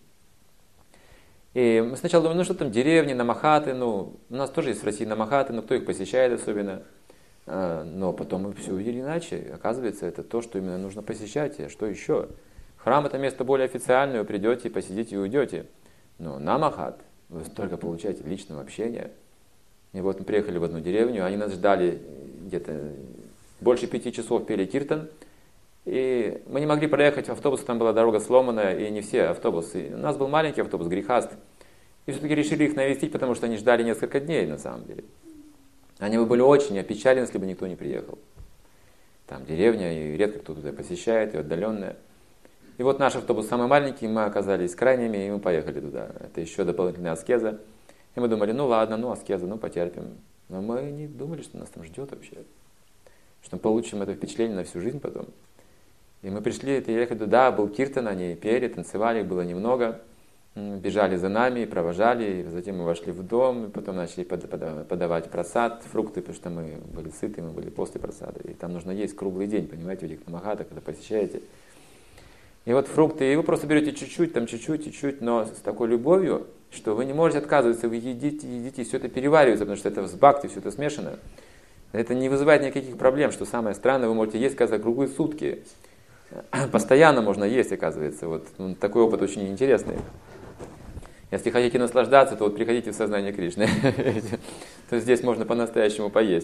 И мы сначала думали, что там деревни, намахаты, у нас тоже есть в России намахаты, но кто их посещает особенно. Но потом мы все увидели иначе. Оказывается, это то, что именно нужно посещать. А что еще? Храм это место более официальное, вы придете, посидите и уйдете. Но намахат, вы столько получаете личного общения. И вот мы приехали в одну деревню, они нас ждали где-то больше 5 часов, пели киртан. И мы не могли проехать автобус, там была дорога сломанная, и не все автобусы. У нас был маленький автобус, Грихаст. И все-таки решили их навестить, потому что они ждали несколько дней на самом деле. Они бы были очень опечалены, если бы никто не приехал. Там деревня, и редко кто туда посещает, и отдаленная. И вот наш автобус самый маленький, мы оказались крайними, и мы поехали туда. Это еще дополнительная аскеза. И мы думали, ладно, аскеза, потерпим. Но мы не думали, что нас там ждет вообще. Что мы получим это впечатление на всю жизнь потом. И мы пришли, ехали туда, был киртан, они пели, танцевали, их было немного. Бежали за нами, провожали, и затем мы вошли в дом, и потом начали подавать прасад, фрукты, потому что мы были сыты, мы были после прасада. И там нужно есть круглый день, понимаете, в этих намахатах, когда посещаете. И вот фрукты, и вы просто берете чуть-чуть, но с такой любовью, что вы не можете отказываться, вы едите, все это переваривается, потому что это с бхакти, все это смешано. Это не вызывает никаких проблем, что самое странное, вы можете есть, казалось, круглые сутки. Постоянно можно есть, оказывается. Вот такой опыт очень интересный. Если хотите наслаждаться, то вот приходите в сознание Кришны. То есть здесь можно по-настоящему поесть.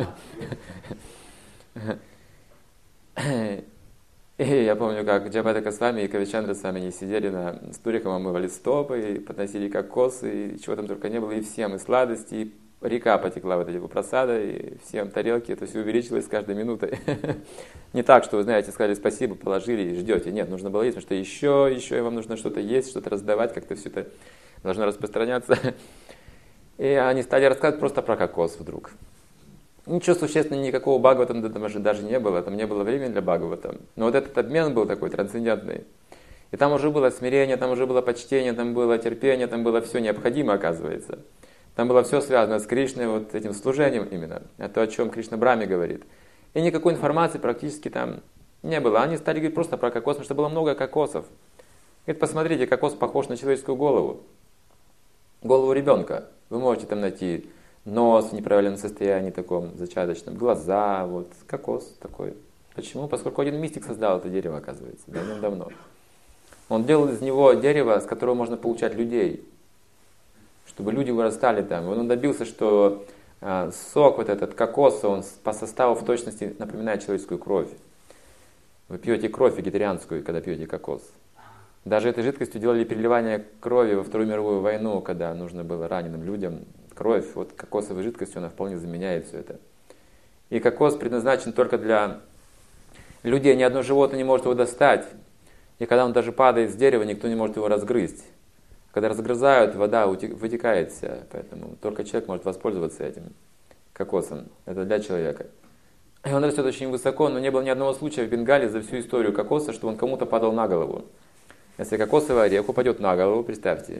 И я помню, как Джайапада Госвами и Кавичандра с вами не сидели на стульях, омывали стопы, и подносили кокосы, и чего там только не было, и всем, и сладости, и река потекла вот эти просада, и всем тарелки, это все увеличилось с каждой минутой. Не так, что вы знаете, сказали спасибо, положили и ждете. Нет, нужно было есть, потому что еще, и вам нужно что-то есть, что-то раздавать, как-то все это должно распространяться. И они стали рассказывать просто про кокос вдруг. Ничего существенного, никакого Бхагаватам даже не было, там не было времени для Бхагаватам. Но вот этот обмен был такой трансцендентный. И там уже было смирение, там уже было почтение, там было терпение, там было все необходимое, оказывается. Там было все связано с Кришной, вот этим служением именно. Это то, о чем Кришна Брахме говорит. И никакой информации практически там не было. Они стали говорить просто про кокос, потому что было много кокосов. Говорит, посмотрите, кокос похож на человеческую голову. Голову ребенка. Вы можете там найти нос в неправильном состоянии таком, зачаточном, глаза, вот, кокос такой. Почему? Поскольку один мистик создал это дерево, оказывается, давным-давно. Он делал из него дерево, с которого можно получать людей, чтобы люди вырастали там. Он добился, что сок вот этот кокоса, он по составу в точности напоминает человеческую кровь. Вы пьете кровь вегетарианскую, когда пьете кокос. Даже этой жидкостью делали переливание крови во Вторую мировую войну, когда нужно было раненым людям кровь. Вот кокосовой жидкостью она вполне заменяет все это. И кокос предназначен только для людей. Ни одно животное не может его достать. И когда он даже падает с дерева, никто не может его разгрызть. Когда разгрызают, вода вытекает вся. Поэтому только человек может воспользоваться этим кокосом. Это для человека. И он растет очень высоко, но не было ни одного случая в Бенгале за всю историю кокоса, что он кому-то падал на голову. Если кокосовый орех упадет на голову, представьте,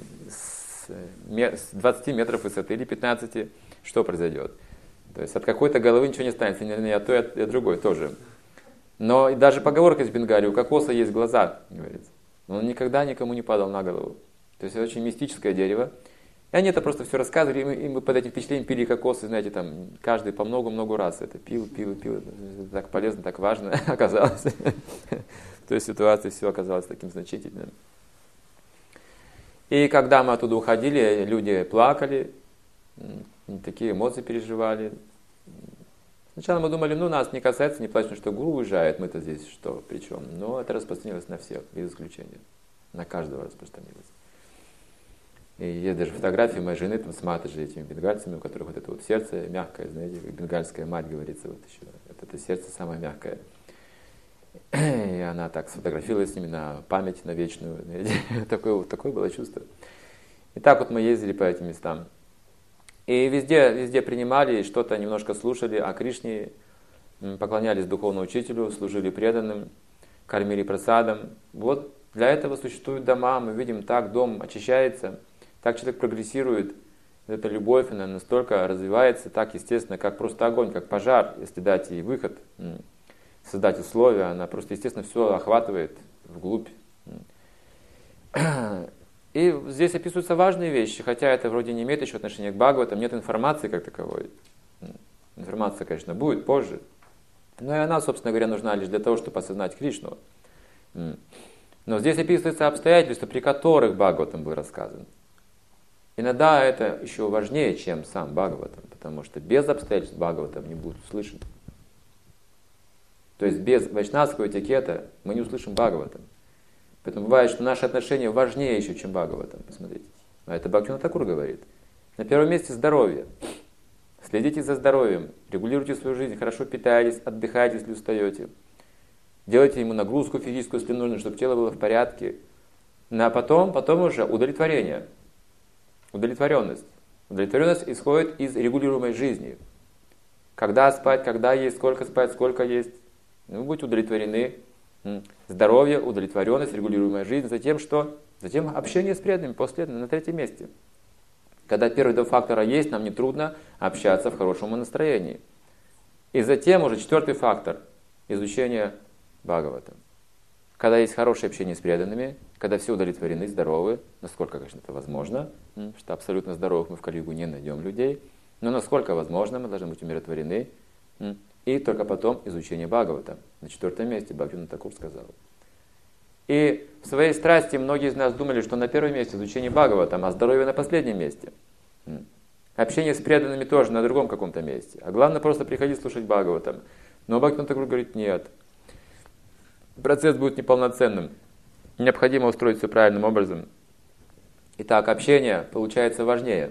с 20 метров высоты или 15, что произойдет? То есть от какой-то головы ничего не останется, ни от той, и от другой тоже. Но и даже поговорка из Бенгалии, у кокоса есть глаза, говорится. Но он никогда никому не падал на голову. То есть это очень мистическое дерево. И они это просто все рассказывали, и мы под этим впечатлением пили кокосы, знаете, там каждый по много-много раз это пил. Это так полезно, так важно оказалось. В той ситуации все оказалось таким значительным. И когда мы оттуда уходили, люди плакали, такие эмоции переживали. Сначала мы думали, нас не касается, не плачем, что гуру уезжает, мы-то здесь что, при чем? Но это распространилось на всех, без исключения. На каждого распространилось. И есть даже фотографии моей жены там, с матажей, этими бенгальцами, у которых вот это вот сердце мягкое, знаете, как бенгальская мать говорится, вот еще. Это сердце самое мягкое. И она так сфотографировалась с ними на память, на вечную. Такое было чувство. И так вот мы ездили по этим местам. И везде принимали, что-то немножко слушали о Кришне, поклонялись духовному учителю, служили преданным, кормили прасадом. Вот для этого существуют дома. Мы видим, так дом очищается, так человек прогрессирует. Эта любовь, она настолько развивается, так естественно, как просто огонь, как пожар, если дать ей выход, создать условия, она просто, естественно, все охватывает вглубь. И здесь описываются важные вещи, хотя это вроде не имеет еще отношения к Бхагаватам, нет информации как таковой. Информация, конечно, будет позже. Но и она, собственно говоря, нужна лишь для того, чтобы осознать Кришну. Но здесь описываются обстоятельства, при которых Бхагаватам был рассказан. Иногда это еще важнее, чем сам Бхагаватам, потому что без обстоятельств Бхагаватам не будет услышан. То есть без вайшнавского этикета мы не услышим Бхагаватам. Поэтому бывает, что наши отношения важнее еще, чем Бхагаватам. Посмотрите. А это Бхактивинода Тхакур говорит. На первом месте здоровье. Следите за здоровьем, регулируйте свою жизнь, хорошо питайтесь, отдыхайте, если устаете. Делайте ему нагрузку физическую, если нужно, чтобы тело было в порядке. А потом уже удовлетворение. Удовлетворенность. Удовлетворенность исходит из регулируемой жизни. Когда спать, когда есть, сколько есть. Вы будете удовлетворены. Здоровье, удовлетворенность, регулируемая жизнь. Затем что? Затем общение с преданными, после этого на третьем месте. Когда первые два фактора есть, нам не трудно общаться в хорошем настроении. И затем уже четвертый фактор – изучение Бхагаватам. Когда есть хорошее общение с преданными, когда все удовлетворены, здоровы, насколько, конечно, это возможно, что абсолютно здоровых мы в Кали-югу не найдем людей, но насколько возможно, мы должны быть умиротворены. И только потом изучение Бхагаватам. На четвертом месте Бхактивинода Тхакур сказал. И в своей страсти многие из нас думали, что на первом месте изучение Бхагаватам, а здоровье на последнем месте. Общение с преданными тоже на другом каком-то месте. А главное просто приходить слушать Бхагаватам. Но Бхактивинода Тхакур говорит, нет. Процесс будет неполноценным. Необходимо устроить все правильным образом. Итак, общение получается важнее.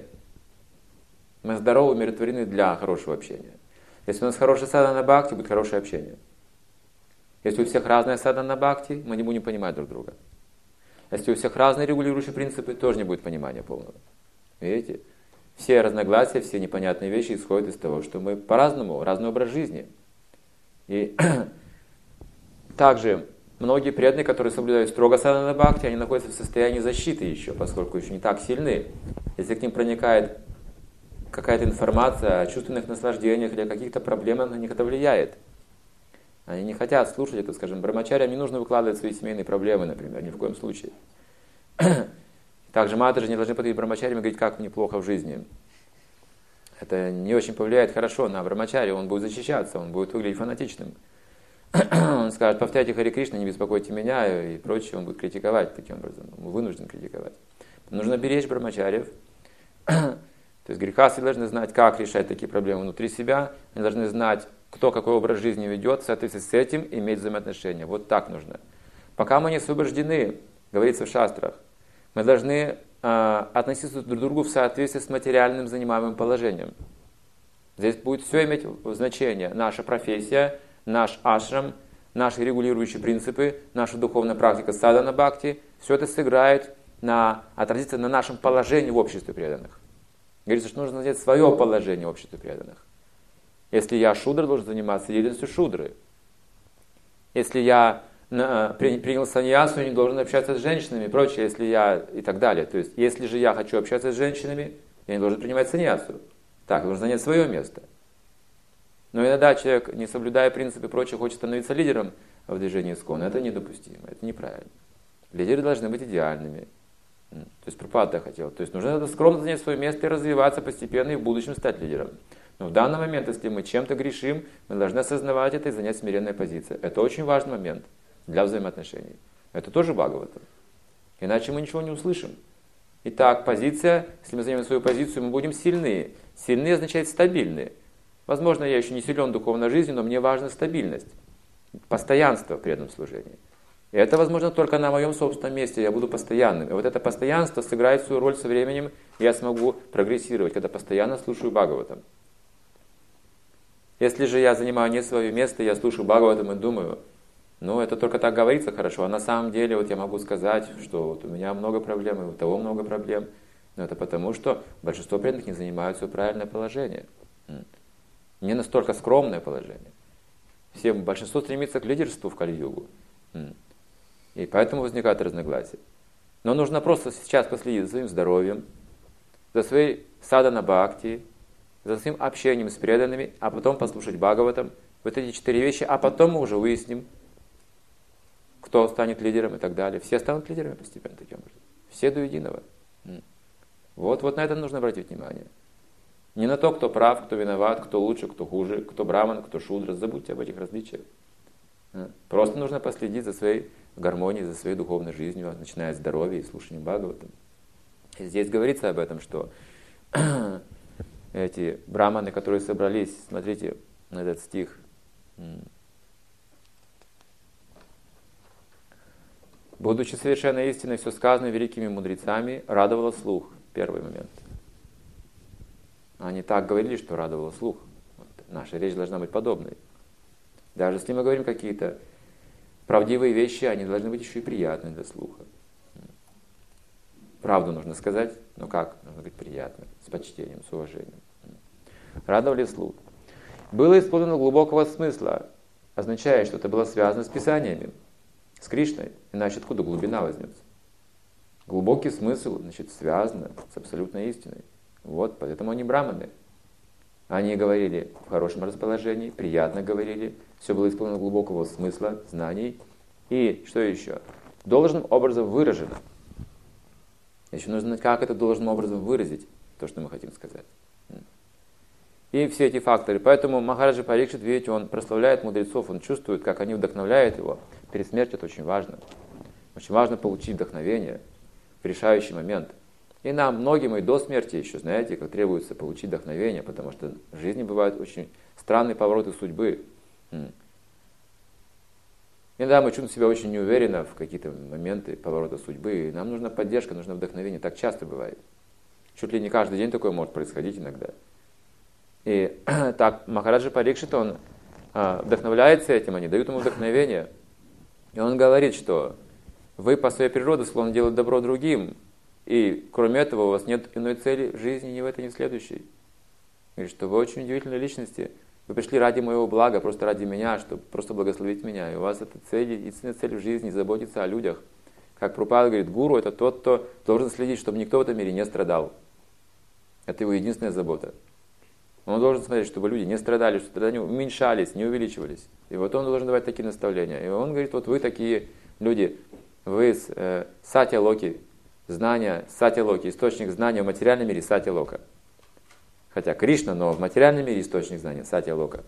Мы здоровы, умиротворены для хорошего общения. Если у нас хорошая садхана бхакти, будет хорошее общение. Если у всех разная садхана бхакти, мы не будем понимать друг друга. Если у всех разные регулирующие принципы, тоже не будет понимания полного. Видите? Все разногласия, все непонятные вещи исходят из того, что мы по-разному, разный образ жизни. И также многие преданные, которые соблюдают строго садхана бхакти, они находятся в состоянии защиты еще, поскольку еще не так сильны. Если к ним проникает какая-то информация о чувственных наслаждениях или о каких-то проблемах, на них это влияет. Они не хотят слушать это, скажем, брамачарям не нужно выкладывать свои семейные проблемы, например, ни в коем случае. Также матаджи не должны подойти к брамачарям и говорить, как мне плохо в жизни. Это не очень повлияет хорошо на брамачари, он будет защищаться, он будет выглядеть фанатичным. Он скажет, повторяйте Харе Кришна, не беспокойте меня и прочее, он будет критиковать таким образом, он вынужден критиковать. Нужно беречь брамачарьев. То есть грехасы должны знать, как решать такие проблемы внутри себя, они должны знать, кто какой образ жизни ведет, в соответствии с этим иметь взаимоотношения. Вот так нужно. Пока мы не освобождены, говорится в шастрах, мы должны относиться друг к другу в соответствии с материальным занимаемым положением. Здесь будет все иметь значение. Наша профессия, наш ашрам, наши регулирующие принципы, наша духовная практика садхана бхакти, все это сыграет, отразится на нашем положении в обществе преданных. Говорится, что нужно занять свое положение в обществе преданных. Если я шудра, должен заниматься деятельностью шудры. Если я принял саньясу, я не должен общаться с женщинами и прочее, если я и так далее. То есть, если же я хочу общаться с женщинами, я не должен принимать саньясу. Так, я должен занять свое место. Но иногда человек, не соблюдая принципы и прочее, хочет становиться лидером в движении ИСККОН. Это недопустимо, это неправильно. Лидеры должны быть идеальными. То есть Прабхупада хотел. То есть нужно скромно занять свое место и развиваться постепенно и в будущем стать лидером. Но в данный момент, если мы чем-то грешим, мы должны осознавать это и занять смиренную позицию. Это очень важный момент для взаимоотношений. Это тоже Бхагаватам. Иначе мы ничего не услышим. Итак, позиция, если мы займем свою позицию, мы будем сильны. Сильны означает стабильные. Возможно, я еще не силен в духовной жизни, но мне важна стабильность, постоянство в преданном служении. И это возможно только на моем собственном месте, я буду постоянным. И вот это постоянство сыграет свою роль со временем, и я смогу прогрессировать, когда постоянно слушаю Бхагаватам. Если же я занимаю не свое место, я слушаю Бхагаватам и думаю, это только так говорится хорошо, а на самом деле вот я могу сказать, что вот у меня много проблем, и у того много проблем. Но это потому, что большинство преданных не занимают свое правильное положение. Не настолько скромное положение. Большинство стремится к лидерству в Кали-югу. И поэтому возникают разногласия. Но нужно просто сейчас последить за своим здоровьем, за своей садхана бхакти, за своим общением с преданными, а потом послушать Бхагаватам. Вот эти 4 вещи, а потом мы уже выясним, кто станет лидером и так далее. Все станут лидерами постепенно таким образом. Все до единого. Вот на это нужно обратить внимание. Не на то, кто прав, кто виноват, кто лучше, кто хуже, кто браман, кто шудра. Забудьте об этих различиях. Просто нужно последить за своей гармонией, за своей духовной жизнью, начиная с здоровья и слушанием Бхагаватам. И здесь говорится об этом, что эти браманы, которые собрались, смотрите на этот стих. Будучи совершенно истиной, все сказанное великими мудрецами радовало слух. Первый момент. Они так говорили, что радовало слух. Наша речь должна быть подобной. Даже если мы говорим какие-то правдивые вещи, они должны быть еще и приятны для слуха. Правду нужно сказать, но как? Нужно быть приятно, с почтением, с уважением. Радовали слух. Было исполнено глубокого смысла, означает, что это было связано с Писаниями, с Кришной, иначе откуда глубина возьмется? Глубокий смысл, связано с абсолютной истиной. Вот, поэтому они браманы. Они говорили в хорошем расположении, приятно говорили, все было исполнено глубокого смысла, знаний. И что еще? Должным образом выражено. Еще нужно знать, как это должным образом выразить, то, что мы хотим сказать. И все эти факторы. Поэтому Махараджа Парикшит, видите, он прославляет мудрецов, он чувствует, как они вдохновляют его. Перед смертью это очень важно. Очень важно получить вдохновение в решающий момент. И нам, многим и до смерти еще, знаете, как требуется получить вдохновение, потому что в жизни бывают очень странные повороты судьбы. Иногда мы чувствуем себя очень неуверенно в какие-то моменты поворота судьбы, и нам нужна поддержка, нужно вдохновение. Так часто бывает. Чуть ли не каждый день такое может происходить иногда. И так Махараджа Парикшит, он вдохновляется этим, они дают ему вдохновение. И он говорит, что вы по своей природе склонны делать добро другим, и кроме этого у вас нет иной цели в жизни ни в этой, ни в следующей. Говорит, что вы очень удивительные личности. Вы пришли ради моего блага, просто ради меня, чтобы просто благословить меня. И у вас это цель, единственная цель в жизни — заботиться о людях. Как Прабхупада говорит, гуру — это тот, кто должен следить, чтобы никто в этом мире не страдал. Это его единственная забота. Он должен смотреть, чтобы люди не страдали, чтобы страдания уменьшались, не увеличивались. И вот он должен давать такие наставления. И он говорит, вот вы такие люди, вы сатья локи, знания, сатья локи, источник знания в материальном мире сатья лока. Хотя Кришна, но в материальном мире источник знания сатья лока.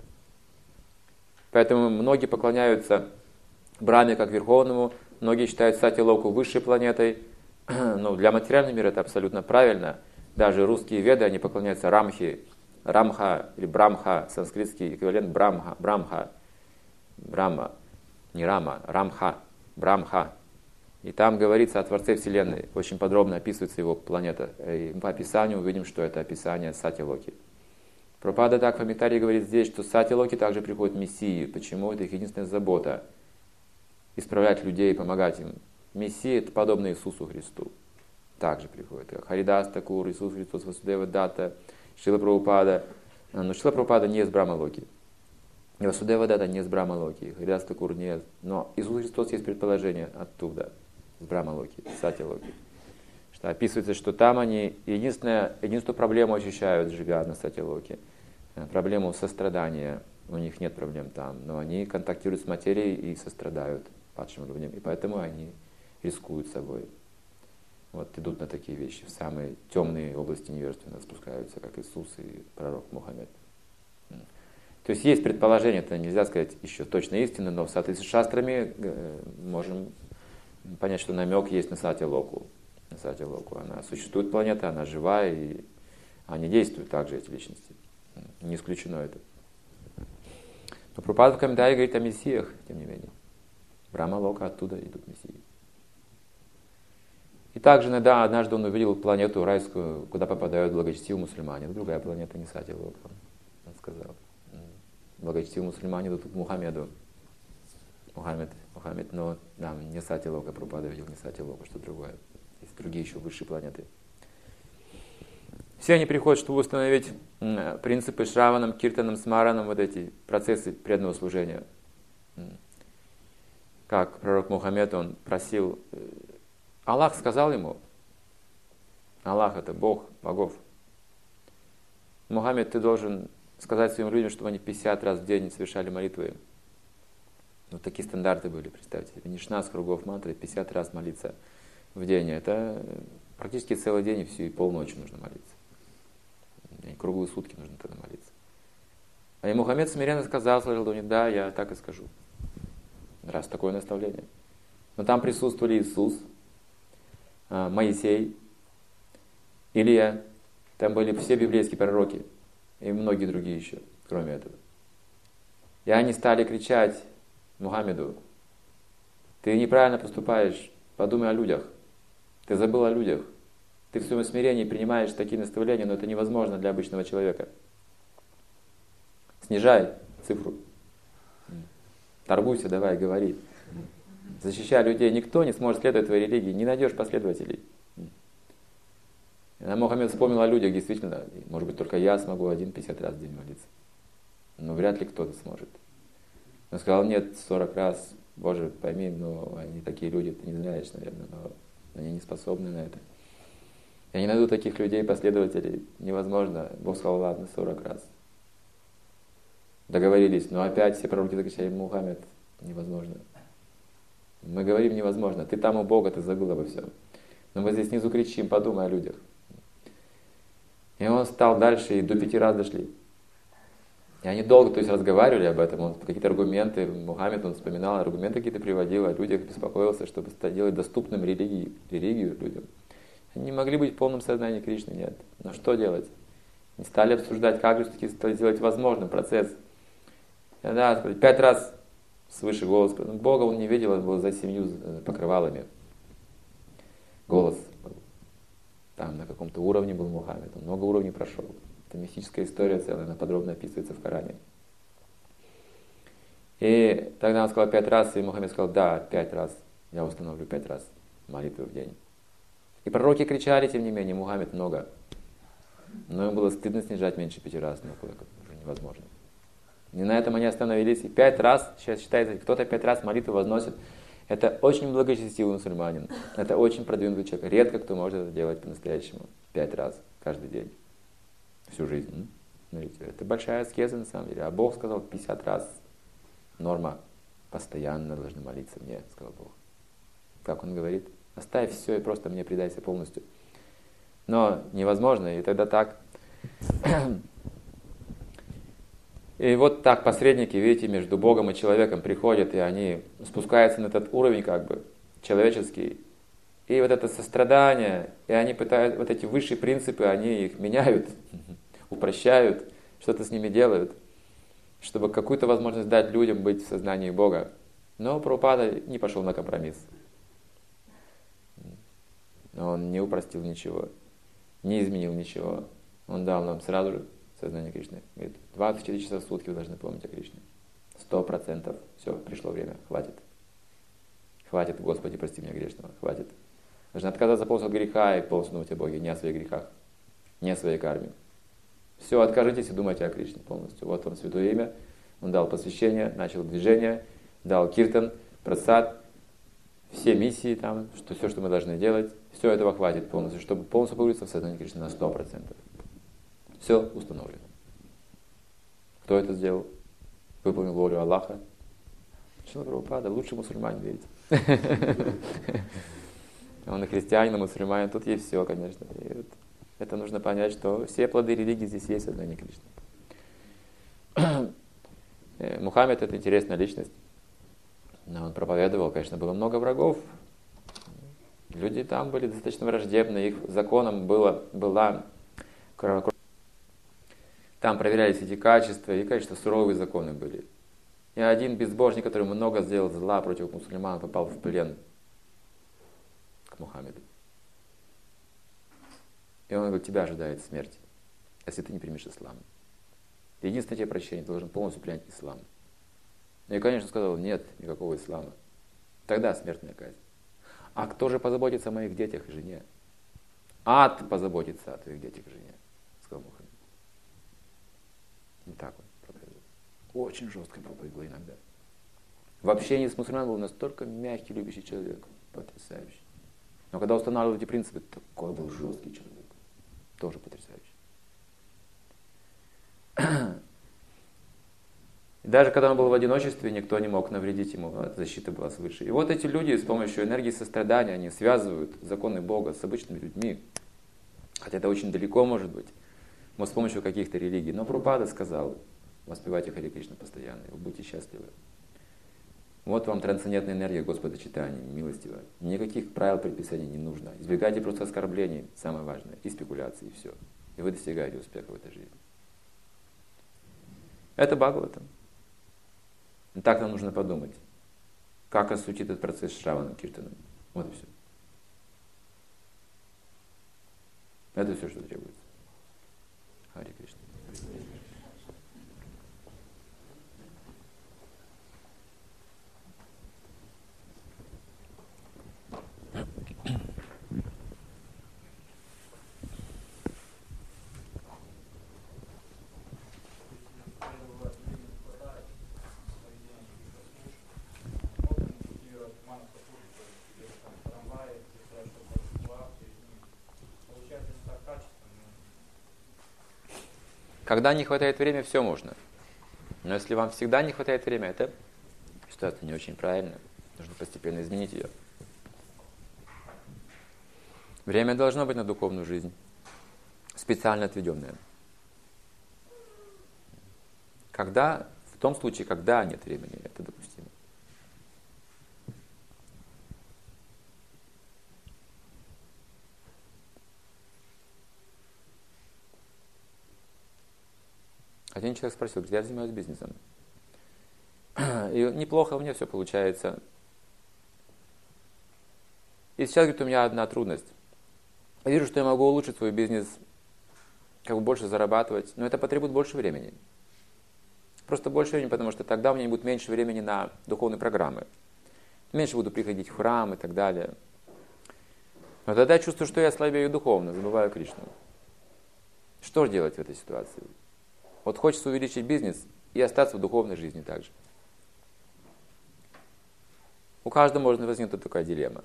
Поэтому многие поклоняются Брахме как Верховному, многие считают сатья локу высшей планетой. Но для материального мира это абсолютно правильно. Даже русские веды, они поклоняются Рамхе, Рамха или Брамха, санскритский эквивалент Брамха, Брахма, не Рама, Рамха, Брамха. И там говорится о Творце Вселенной, очень подробно описывается его планета. И по описанию увидим, что это описание Сатья Локи. Прабхупада так в комментарии говорит здесь, что Сатья Локи также приходят мессии. Почему? Это их единственная забота. Исправлять людей, помогать им. Мессия — это подобно Иисусу Христу. Также приходит. Как Харидас Такур, Иисус Христос, Васудева Датта, Шрила Прабхупада. Но Шрила Прабхупада не из Брахма Локи. И Васудева Датта не из Брахма Локи. Харидас Такур не. Но Иисус Христос есть предположение оттуда. С Брахма Локи, Сатья Локи. Что описывается, что там они единственную проблему ощущают, живя на Сатья Локи. Проблему сострадания. У них нет проблем там. Но они контактируют с материей и сострадают падшим людям. И поэтому они рискуют собой. Вот идут на такие вещи. В самые темные области невежественного спускаются, как Иисус и пророк Мухаммед. То есть есть предположение, это нельзя сказать еще точно истинно, но в соответствии с шастрами можем понять, что намек есть на Сатья Локу. На Сатья Локу. Она существует, планета, она жива, и они действуют также, эти личности. Не исключено это. Но Прабхупада в комментарии говорит о мессиях, тем не менее. Брахма Лока, оттуда идут мессии. И также однажды он увидел планету райскую, куда попадают благочестивые мусульмане. Это другая планета, не Сатья Лока, он сказал. Благочестивые мусульмане идут к Мухаммеду. Мухаммед, но не Сатья Лока, Прабхупада видел, не Сатья Лока, что другое. Есть другие еще высшие планеты. Все они приходят, чтобы установить принципы Шраванам, Киртанам, Смаранам, вот эти процессы преданного служения. Как пророк Мухаммед, он просил, Аллах сказал ему, Аллах — это Бог богов. Мухаммед, ты должен сказать своим людям, чтобы они 50 раз в день совершали молитвы. Вот такие стандарты были, представьте себе. Не 16 кругов мантры, 50 раз молиться в день. Это практически целый день, и полночи нужно молиться. И круглые сутки нужно тогда молиться. А и Мухаммед смиренно сказал, сложил ладони, да, я так и скажу. Раз такое наставление. Но там присутствовали Иисус, Моисей, Илья. Там были все библейские пророки. И многие другие еще, кроме этого. И они стали кричать Мухаммеду: ты неправильно поступаешь, подумай о людях. Ты забыл о людях. Ты в своем смирении принимаешь такие наставления, но это невозможно для обычного человека. Снижай цифру. Торгуйся, давай, говори. Защищай людей. Никто не сможет следовать твоей религии, не найдешь последователей. И Мухаммед вспомнил о людях, действительно. Может быть, только я смогу 50 раз в день молиться. Но вряд ли кто-то сможет. Он сказал, нет, 40 раз, Боже, пойми, но они такие люди, ты не знаешь, наверное, но они не способны на это. Я не найду таких людей, последователей, невозможно. Бог сказал, ладно, 40 раз. Договорились, но опять все пророки закричали, Мухаммед, невозможно. Мы говорим, невозможно. Ты там у Бога, ты забыл обо всем. Но мы здесь внизу кричим, подумай о людях. И он стал дальше, и до 5 раз дошли. И они долго, то есть, разговаривали об этом, он какие-то аргументы, Мухаммед, он вспоминал, аргументы какие-то приводил, о людях беспокоился, чтобы делать доступным религию людям. Они не могли быть в полном сознании Кришны, нет. Но что делать? Не стали обсуждать, как же все-таки сделать возможным процесс. И да, 5 раз свыше голос. Бога он не видел, он был за 7 покрывалами. Голос был. Там на каком-то уровне был Мухаммед, он много уровней прошел. Это мифическая история целая, она подробно описывается в Коране. И тогда он сказал 5 раз, и Мухаммед сказал, да, 5 раз, я установлю 5 раз молитвы в день. И пророки кричали, тем не менее, Мухаммед много. Но им было стыдно снижать меньше 5 раз, но уже невозможно. И на этом они остановились. И 5 раз, сейчас считается, кто-то 5 раз молитву возносит. Это очень благочестивый мусульманин. Это очень продвинутый человек. Редко кто может это делать по-настоящему. 5 раз каждый день. Всю жизнь. Смотрите, это большая аскеза на самом деле. А Бог сказал 50 раз. Норма. Постоянно должны молиться мне, сказал Бог. Как он говорит? Оставь все и просто мне предайся полностью. Но невозможно, и тогда так. И вот так посредники, видите, между Богом и человеком приходят, и они спускаются на этот уровень как бы человеческий. И вот это сострадание, и они пытаются, вот эти высшие принципы, они их меняют, упрощают, что-то с ними делают, чтобы какую-то возможность дать людям быть в сознании Бога. Но Прабхупада не пошел на компромисс. Он не упростил ничего, не изменил ничего. Он дал нам сразу же сознание Кришны. Говорит, 24 часа в сутки вы должны помнить о Кришне. 100%. Все, пришло время, хватит. Хватит, Господи, прости меня грешного, хватит. Должны отказаться полностью от греха и полностью думать о Боге, не о своих грехах, не о своей карме. Все, откажитесь и думайте о Кришне полностью. Вот он, святое имя, он дал посвящение, начал движение, дал киртан, прасад, все миссии там, что все, что мы должны делать, все этого хватит полностью, чтобы полностью погрузиться в сознание Кришны на 100%. Все установлено. Кто это сделал? Выполнил волю Аллаха. Шрила Прабхупада, лучший мусульманин, видите. Он и христианин, и мусульманин, тут есть все, конечно. И вот это нужно понять, что все плоды религии здесь есть в сознании Кришны. Мухаммед — это интересная личность. Он проповедовал, конечно, было много врагов. Люди там были достаточно враждебны, их законом была там проверялись эти качества, и, конечно, суровые законы были. И один безбожник, который много сделал зла против мусульман, попал в плен к Мухаммеду. И он говорит, тебя ожидает смерть, если ты не примешь ислам. Единственное тебе прощение, ты должен полностью принять ислам. И, конечно, сказал, нет никакого ислама. Тогда смертная казнь. А кто же позаботится о моих детях и жене? Ад позаботится о твоих детях и жене, сказал Мухаммед. Не так он проповедовал. Очень жестко проповедовал иногда. В общении с мусульманами был настолько мягкий, любящий человек. Потрясающий. Но когда устанавливал эти принципы, такой был жесткий человек. Тоже потрясающий. И даже когда он был в одиночестве, никто не мог навредить ему. Защита была свыше. И вот эти люди с помощью энергии сострадания, они связывают законы Бога с обычными людьми. Хотя это очень далеко может быть. Может, с помощью каких-то религий. Но Прабхупада сказал, воспевайте Харе Кришна постоянно, и вы будете счастливы. Вот вам трансцендентная энергия Господа читания, милостивая. Никаких правил, предписаний не нужно. Избегайте просто оскорблений, самое важное, и спекуляций, и все. И вы достигаете успеха в этой жизни. Это Бхагаватам. И так нам нужно подумать, как осуществить этот процесс Шраваном, Киртаном. Вот и все. Это все, что требуется. Харе Кришна. Когда не хватает времени, все можно. Но если вам всегда не хватает времени, это ситуация не очень правильная. Нужно постепенно изменить ее. Время должно быть на духовную жизнь, специально отведенное. В том случае, когда нет времени, это допустимо. Один человек спросил, говорит, я занимаюсь бизнесом. И неплохо у меня все получается. И сейчас, говорит, у меня одна трудность. Я вижу, что я могу улучшить свой бизнес, больше зарабатывать, но это потребует больше времени. Просто больше времени, потому что тогда у меня будет меньше времени на духовные программы. Меньше буду приходить в храм и так далее. Но тогда я чувствую, что я слабею духовно, забываю Кришну. Что же делать в этой ситуации? Вот хочется увеличить бизнес и остаться в духовной жизни также. У каждого может возникнуть такая дилемма.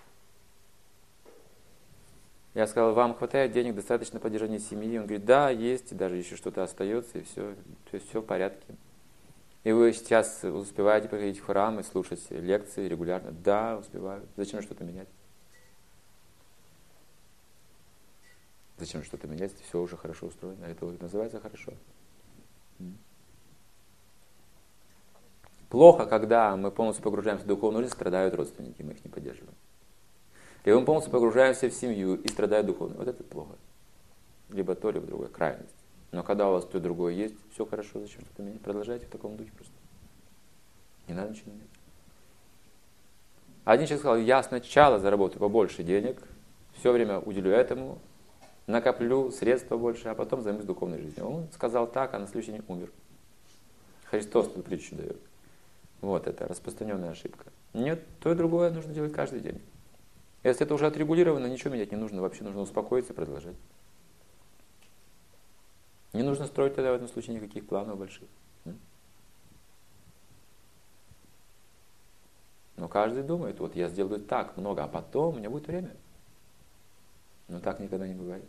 Я сказал, вам хватает денег достаточно на поддержание семьи? Он говорит, да, есть, и даже еще что-то остается, и все, то есть все в порядке. И вы сейчас успеваете приходить в храм и слушать лекции регулярно? Да, успеваю. Зачем что-то менять? Зачем что-то менять, если все уже хорошо устроено? Это называется хорошо. Плохо, когда мы полностью погружаемся в духовную жизнь, страдают родственники, мы их не поддерживаем. Либо мы полностью погружаемся в семью и страдают духовно. Вот это плохо. Либо то, либо другое. Крайность. Но когда у вас то и другое есть, все хорошо, зачем что-то менять? Продолжайте в таком духе просто. Не надо ничего менять. Один человек сказал, я сначала заработаю побольше денег, все время уделю этому, накоплю средства больше, а потом займусь духовной жизнью. Он сказал так, а на следующий день умер. Христос тут притчу дает. Вот это распространенная ошибка. Нет, то и другое нужно делать каждый день. Если это уже отрегулировано, ничего менять не нужно. Вообще нужно успокоиться и продолжать. Не нужно строить тогда в этом случае никаких планов больших. Но каждый думает, вот я сделаю так много, а потом у меня будет время. Но так никогда не бывает.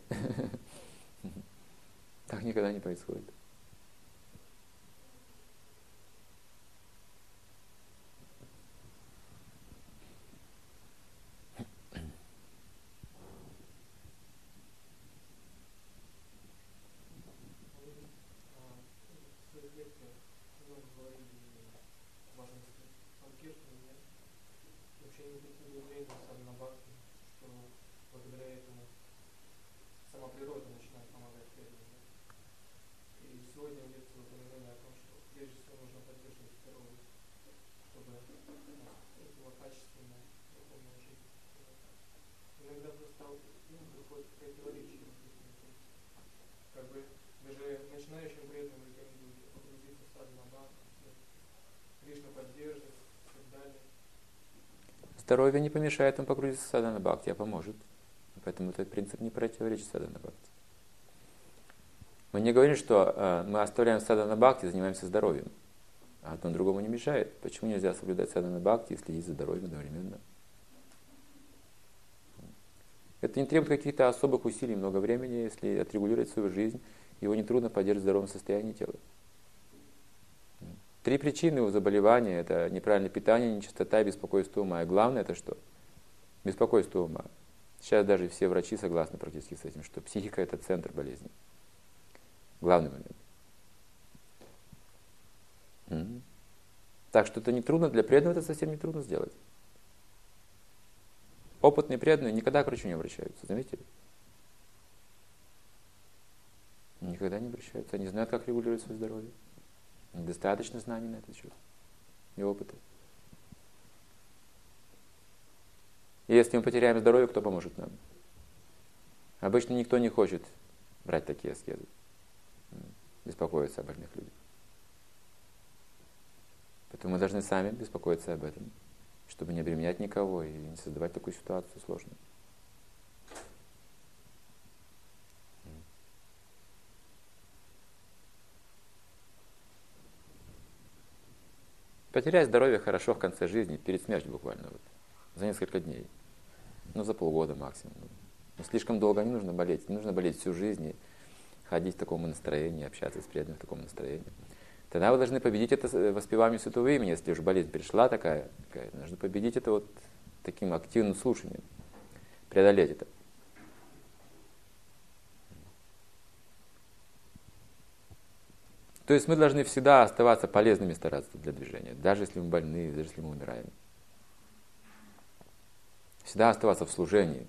Так никогда не происходит. Здоровье не помешает вам погрузиться в садхана бхакти, а поможет. Поэтому этот принцип не противоречит садхана бхакти. Мы не говорим, что мы оставляем садхана бхакти и занимаемся здоровьем. А одно другому не мешает. Почему нельзя соблюдать садхана бхакти и следить за здоровьем одновременно? Это не требует каких-то особых усилий, много времени. Если отрегулировать свою жизнь, его нетрудно поддерживать в здоровом состоянии тела. 3 причины у заболевания – это неправильное питание, нечистота и беспокойство ума. И главное – это что? Беспокойство ума. Сейчас даже все врачи согласны практически с этим, что психика – это центр болезни. Главный момент. Так что это не трудно, для преданного это совсем не трудно сделать. Опытные преданные никогда к врачу не обращаются, заметили? Никогда не обращаются, они знают, как регулировать свое здоровье. Достаточно знаний на этот счет и опыта. И если мы потеряем здоровье, кто поможет нам? Обычно никто не хочет брать такие аскезы, беспокоиться о больных людях. Поэтому мы должны сами беспокоиться об этом, чтобы не обременять никого и не создавать такую ситуацию сложную. Потерять здоровье хорошо в конце жизни, перед смертью буквально, за несколько дней. За полгода максимум. Но слишком долго не нужно болеть. Не нужно болеть всю жизнь и ходить в таком настроении, общаться с преданными в таком настроении. Тогда вы должны победить это воспеванием святого имени. Если уже болезнь пришла такая, нужно победить это таким активным слушанием. Преодолеть это. То есть мы должны всегда оставаться полезными, стараться для движения, даже если мы больны, даже если мы умираем. Всегда оставаться в служении.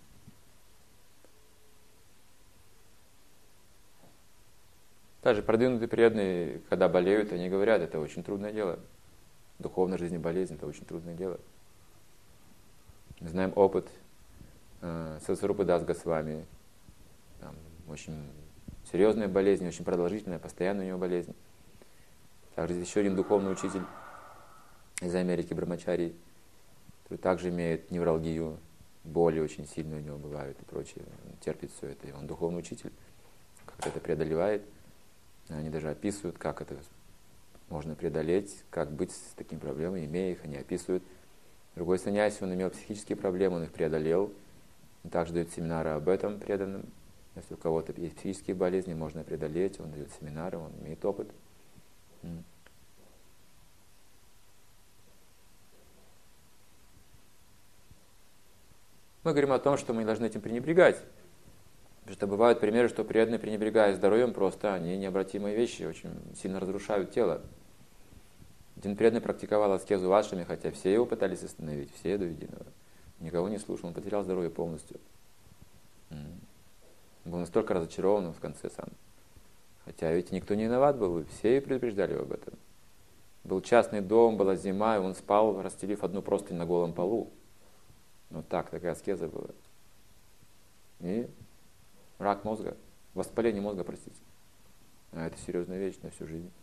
Даже продвинутые преданные, когда болеют, они говорят, это очень трудное дело. В духовной жизни болезнь – это очень трудное дело. Мы знаем опыт Свасварупы Дас Госвами. Там очень серьезная болезнь, очень продолжительная, постоянная у него болезнь. Также здесь еще один духовный учитель из Америки, Брамачари, который также имеет невралгию, боли очень сильные у него бывают и прочее. Он терпит все это. И он духовный учитель, как это преодолевает. Они даже описывают, как это можно преодолеть, как быть с такими проблемами, имея их, они описывают. Другой саньяси, он имел психические проблемы, он их преодолел. Он также дает семинары об этом преданным. Если у кого-то есть психические болезни, можно преодолеть, он дает семинары, он имеет опыт. Мы говорим о том, что мы не должны этим пренебрегать. Потому что бывают примеры, что преданные, пренебрегая здоровьем, просто они необратимые вещи, очень сильно разрушают тело. Один преданный практиковал аскезу в ашраме, хотя все его пытались остановить, все до единого. Никого не слушал, он потерял здоровье полностью. Был настолько разочарован в конце сам. Хотя ведь никто не виноват был, все предупреждали его об этом. Был частный дом, была зима, и он спал, расстелив одну простынь на голом полу. Вот так, такая аскеза была. И рак мозга, воспаление мозга, простите. А это серьезная вещь на всю жизнь.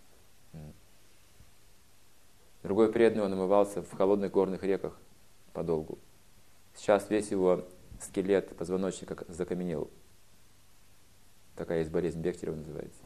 Другой преданный, он омывался в холодных горных реках подолгу. Сейчас весь его скелет позвоночника закаменел. Такая есть болезнь, Бехтерева называется.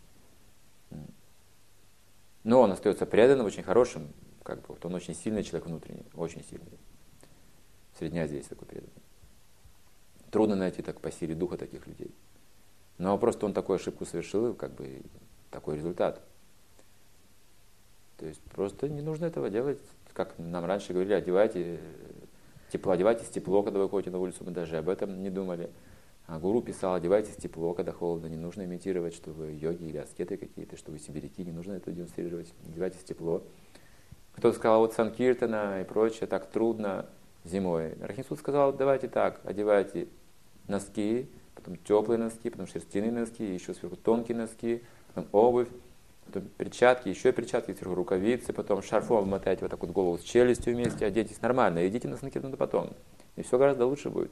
Но он остается преданным, очень хорошим. Вот он очень сильный человек внутренний, очень сильный. В Средней Азии есть такой преданный. Трудно найти так по силе духа таких людей. Но просто он такую ошибку совершил, такой результат. То есть просто не нужно этого делать. Как нам раньше говорили, одевайтесь тепло, когда вы ходите на улицу, мы даже об этом не думали. А гуру писал, одевайтесь тепло, когда холодно, не нужно имитировать, что вы йоги или аскеты какие-то, что вы сибиряки, не нужно это демонстрировать, одевайтесь тепло. Кто-то сказал, вот санкиртана и прочее, так трудно зимой. Рахинсуд сказал, давайте так, одевайте носки, потом теплые носки, потом шерстяные носки, еще сверху тонкие носки, потом обувь, потом перчатки, еще перчатки, сверху рукавицы, потом шарфом обмотайте вот так вот голову с челюстью вместе, оденьтесь нормально, идите на санкиртану потом. И все гораздо лучше будет.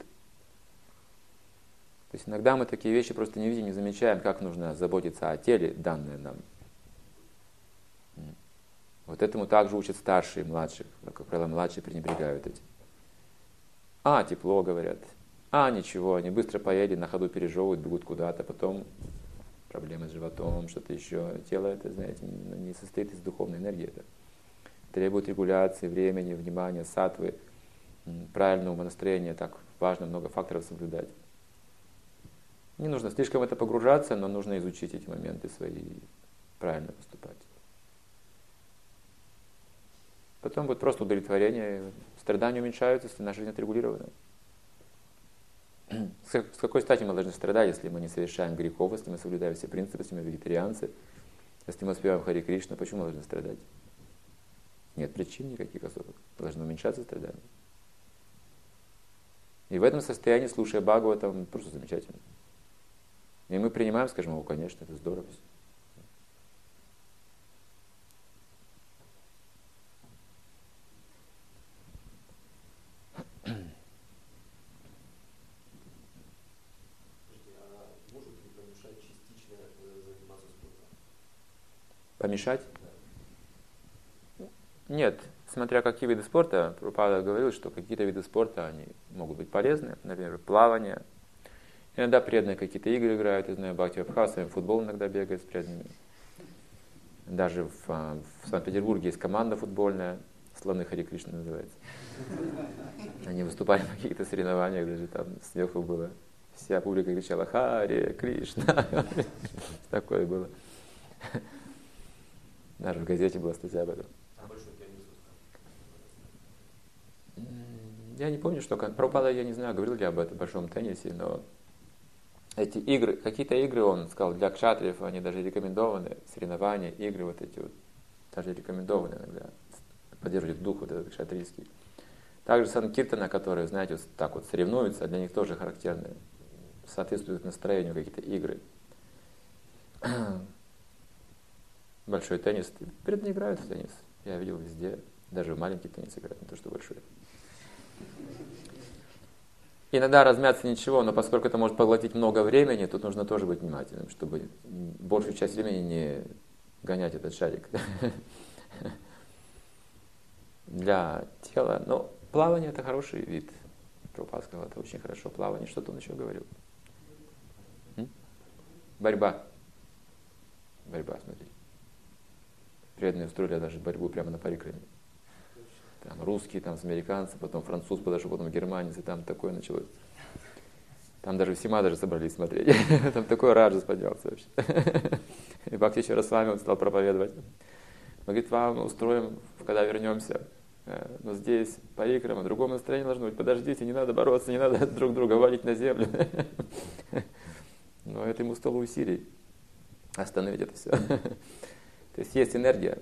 То есть иногда мы такие вещи просто не видим, не замечаем, как нужно заботиться о теле, данное нам. Вот этому также учат старшие, младших. Как правило, младшие пренебрегают этим. Тепло, говорят. Ничего, они быстро поели, на ходу пережевывают, бегут куда-то, потом проблемы с животом, что-то еще. Тело, это, знаете, не состоит из духовной энергии. Это требует регуляции, времени, внимания, саттвы, правильного умонастроения. Так важно много факторов соблюдать. Не нужно слишком в это погружаться, но нужно изучить эти моменты свои, правильно поступать. Потом будет просто удовлетворение, страдания уменьшаются, если наша жизнь отрегулирована. С какой стати мы должны страдать, если мы не совершаем грехов, если мы соблюдаем все принципы, если мы вегетарианцы, если мы спеваем Хари Кришна, почему мы должны страдать? Нет причин никаких особых, должно уменьшаться страдания. И в этом состоянии, слушая Бхагаватам, просто замечательно. И мы принимаем, скажем, конечно, это здорово. Может ли помешать частично заниматься спортом? Помешать? Нет. Смотря какие виды спорта, Прабхупада говорил, что какие-то виды спорта они могут быть полезны, например, плавание. Иногда преданные какие-то игры играют, я знаю, Бхакти Абхаса, футбол иногда бегает с преданными. Даже в Санкт-Петербурге есть команда футбольная, слоны Хари Кришна называется. Они выступали в каких-то соревнованиях, даже там сверху было. Вся публика кричала «Хари Кришна». Такое было. Даже в газете была статья об этом. А большой теннис? Я не помню, что... Прабхупада, я не знаю, говорил ли об этом большом теннисе, но эти игры, какие-то игры, он сказал, для кшатриев они даже рекомендованы, соревнования, игры вот эти вот, даже рекомендованы иногда, поддерживать дух вот этот кшатрийский. Также санкиртана, которые, знаете, вот так вот соревнуются, для них тоже характерны, соответствуют настроению какие-то игры. Большой теннис, преданные играют в теннис, я видел везде, даже в маленький теннис играют, не то что большой. Иногда размяться ничего, но поскольку это может поглотить много времени, тут нужно тоже быть внимательным, чтобы большую часть времени не гонять этот шарик. Для тела, но плавание это хороший вид. Прабхупада сказал, это очень хорошо плавание. Что-то он еще говорил. Борьба. Борьба, смотрите. Преданные устроили даже борьбу прямо на парикраме. Там русские, там с американцами, потом француз подошел, потом германец, и там такое началось. Там даже все даже собрались смотреть. Там такой раджас поднялся вообще. И Бхактишвара с вами он стал проповедовать. Он говорит, вам устроим, когда вернемся. Но здесь парикрама, другое настроение должно быть. Подождите, не надо бороться, не надо друг друга валить на землю. Но это ему стало усилий остановить это все. То есть энергия.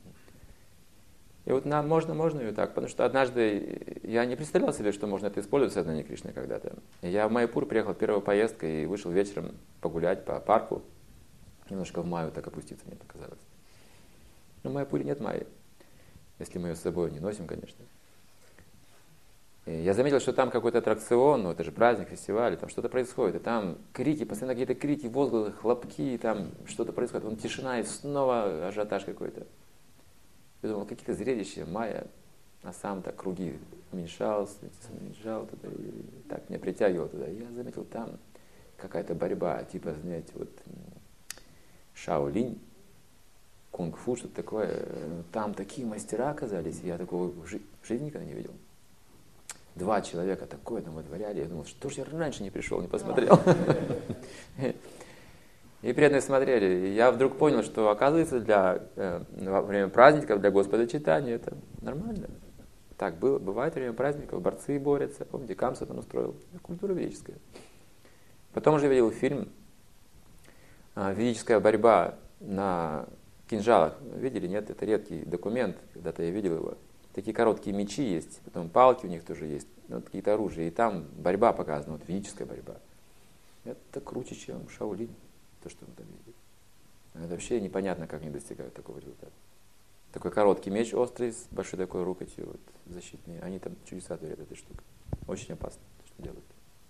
И вот нам можно ее так, потому что однажды я не представлял себе, что можно это использовать в сознании Кришны когда-то. Я в Майяпур приехал первой поездкой и вышел вечером погулять по парку. Немножко в Майю так опуститься мне показалось. Но в Майяпуре нет Майи, если мы ее с собой не носим, конечно. И я заметил, что там какой-то аттракцион, это же праздник, фестиваль, там что-то происходит. И там крики, постоянно какие-то крики, возгласы, хлопки, там что-то происходит. Вон тишина и снова ажиотаж какой-то. Я думал, какие-то зрелища, Майя, а сам так круги уменьшался, туда, и так меня притягивал туда. И я заметил, там какая-то борьба, типа, знаете, вот Шаолинь, кунг-фу, что-то такое. Там такие мастера оказались, я такого в жизни никогда не видел. 2 человека такое там вытворяли. Я думал, что ж я раньше не пришел, не посмотрел. И преданные смотрели. И я вдруг понял, что оказывается во время праздников для Господа читания это нормально. Так было, бывает во время праздников, борцы борются. Помните, Камса там устроил. Культура ведическая. Потом уже видел фильм «Ведическая борьба» на кинжалах. Видели, нет? Это редкий документ. Когда-то я видел его. Такие короткие мечи есть, потом палки у них тоже есть, вот какие-то оружия. И там борьба показана, вот ведическая борьба. Это круче, чем Шаолинь. То, что мы там видели. Это вообще непонятно, как они достигают такого результата. Такой короткий меч острый, с большой такой рукотью, вот, защитный. Они там чудеса творят этой штукой. Очень опасно, то, что делают.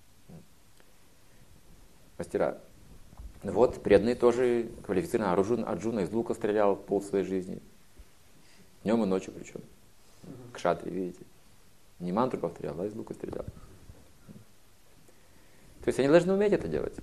Мастера. Вот, преданный тоже квалифицированный. Арджуна из лука стрелял пол своей жизни. Днем и ночью причем. Кшатри, видите. Не мантру повторял, а из лука стрелял. То есть они должны уметь это делать.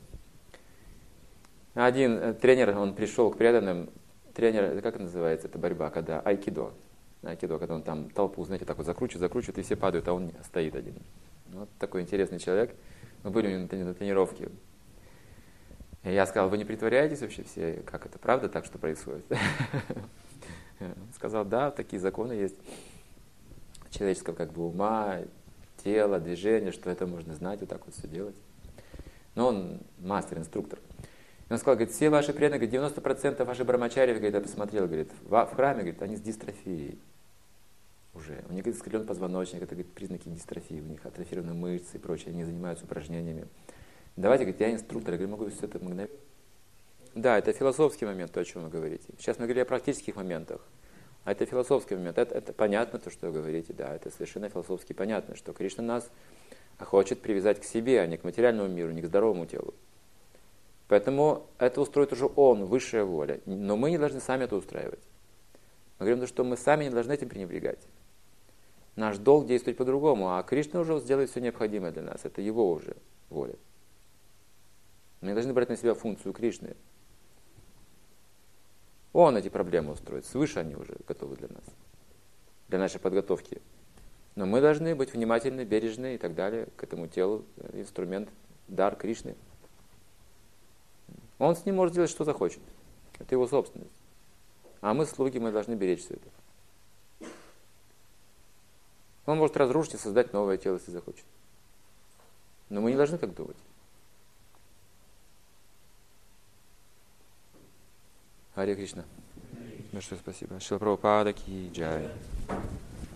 Один тренер, он пришел к преданным, тренер, как это называется, эта борьба, когда айкидо, когда он там толпу, знаете, так вот закручивает, и все падают, а он стоит один. Вот такой интересный человек. Мы были у него на тренировке. И я сказал, вы не притворяетесь вообще все, как это, правда так, что происходит? Он сказал, да, такие законы есть человеческого как бы ума, тела, движения, что это можно знать, вот так вот все делать. Но он мастер-инструктор. И он сказал, говорит, все ваши преданные, 90% ваших брамачариев, говорит, я посмотрел, говорит, в храме, говорит, они с дистрофией уже. У них, говорит, искривлен позвоночник, это, говорит, признаки дистрофии, у них атрофированы мышцы и прочее, они занимаются упражнениями. Давайте, говорит, я инструктор, я говорю, могу все это мгновенно. Да, это философский момент, то, о чем вы говорите. Сейчас мы говорили о практических моментах, а это философский момент. Это понятно, то, что вы говорите, да, это совершенно философски понятно, что Кришна нас хочет привязать к себе, а не к материальному миру, не к здоровому телу. Поэтому это устроит уже Он, высшая воля. Но мы не должны сами это устраивать. Мы говорим, что мы сами не должны этим пренебрегать. Наш долг действовать по-другому, а Кришна уже сделает все необходимое для нас. Это Его уже воля. Мы не должны брать на себя функцию Кришны. Он эти проблемы устроит. Свыше они уже готовы для нас. Для нашей подготовки. Но мы должны быть внимательны, бережны и так далее к этому телу. Инструмент, дар Кришны. Он с ним может делать, что захочет. Это его собственность. А мы, слуги, мы должны беречь все это. Он может разрушить и создать новое тело, если захочет. Но мы не должны так думать. Харе Кришна. Большое спасибо. Шрила Прабхупада ки джай.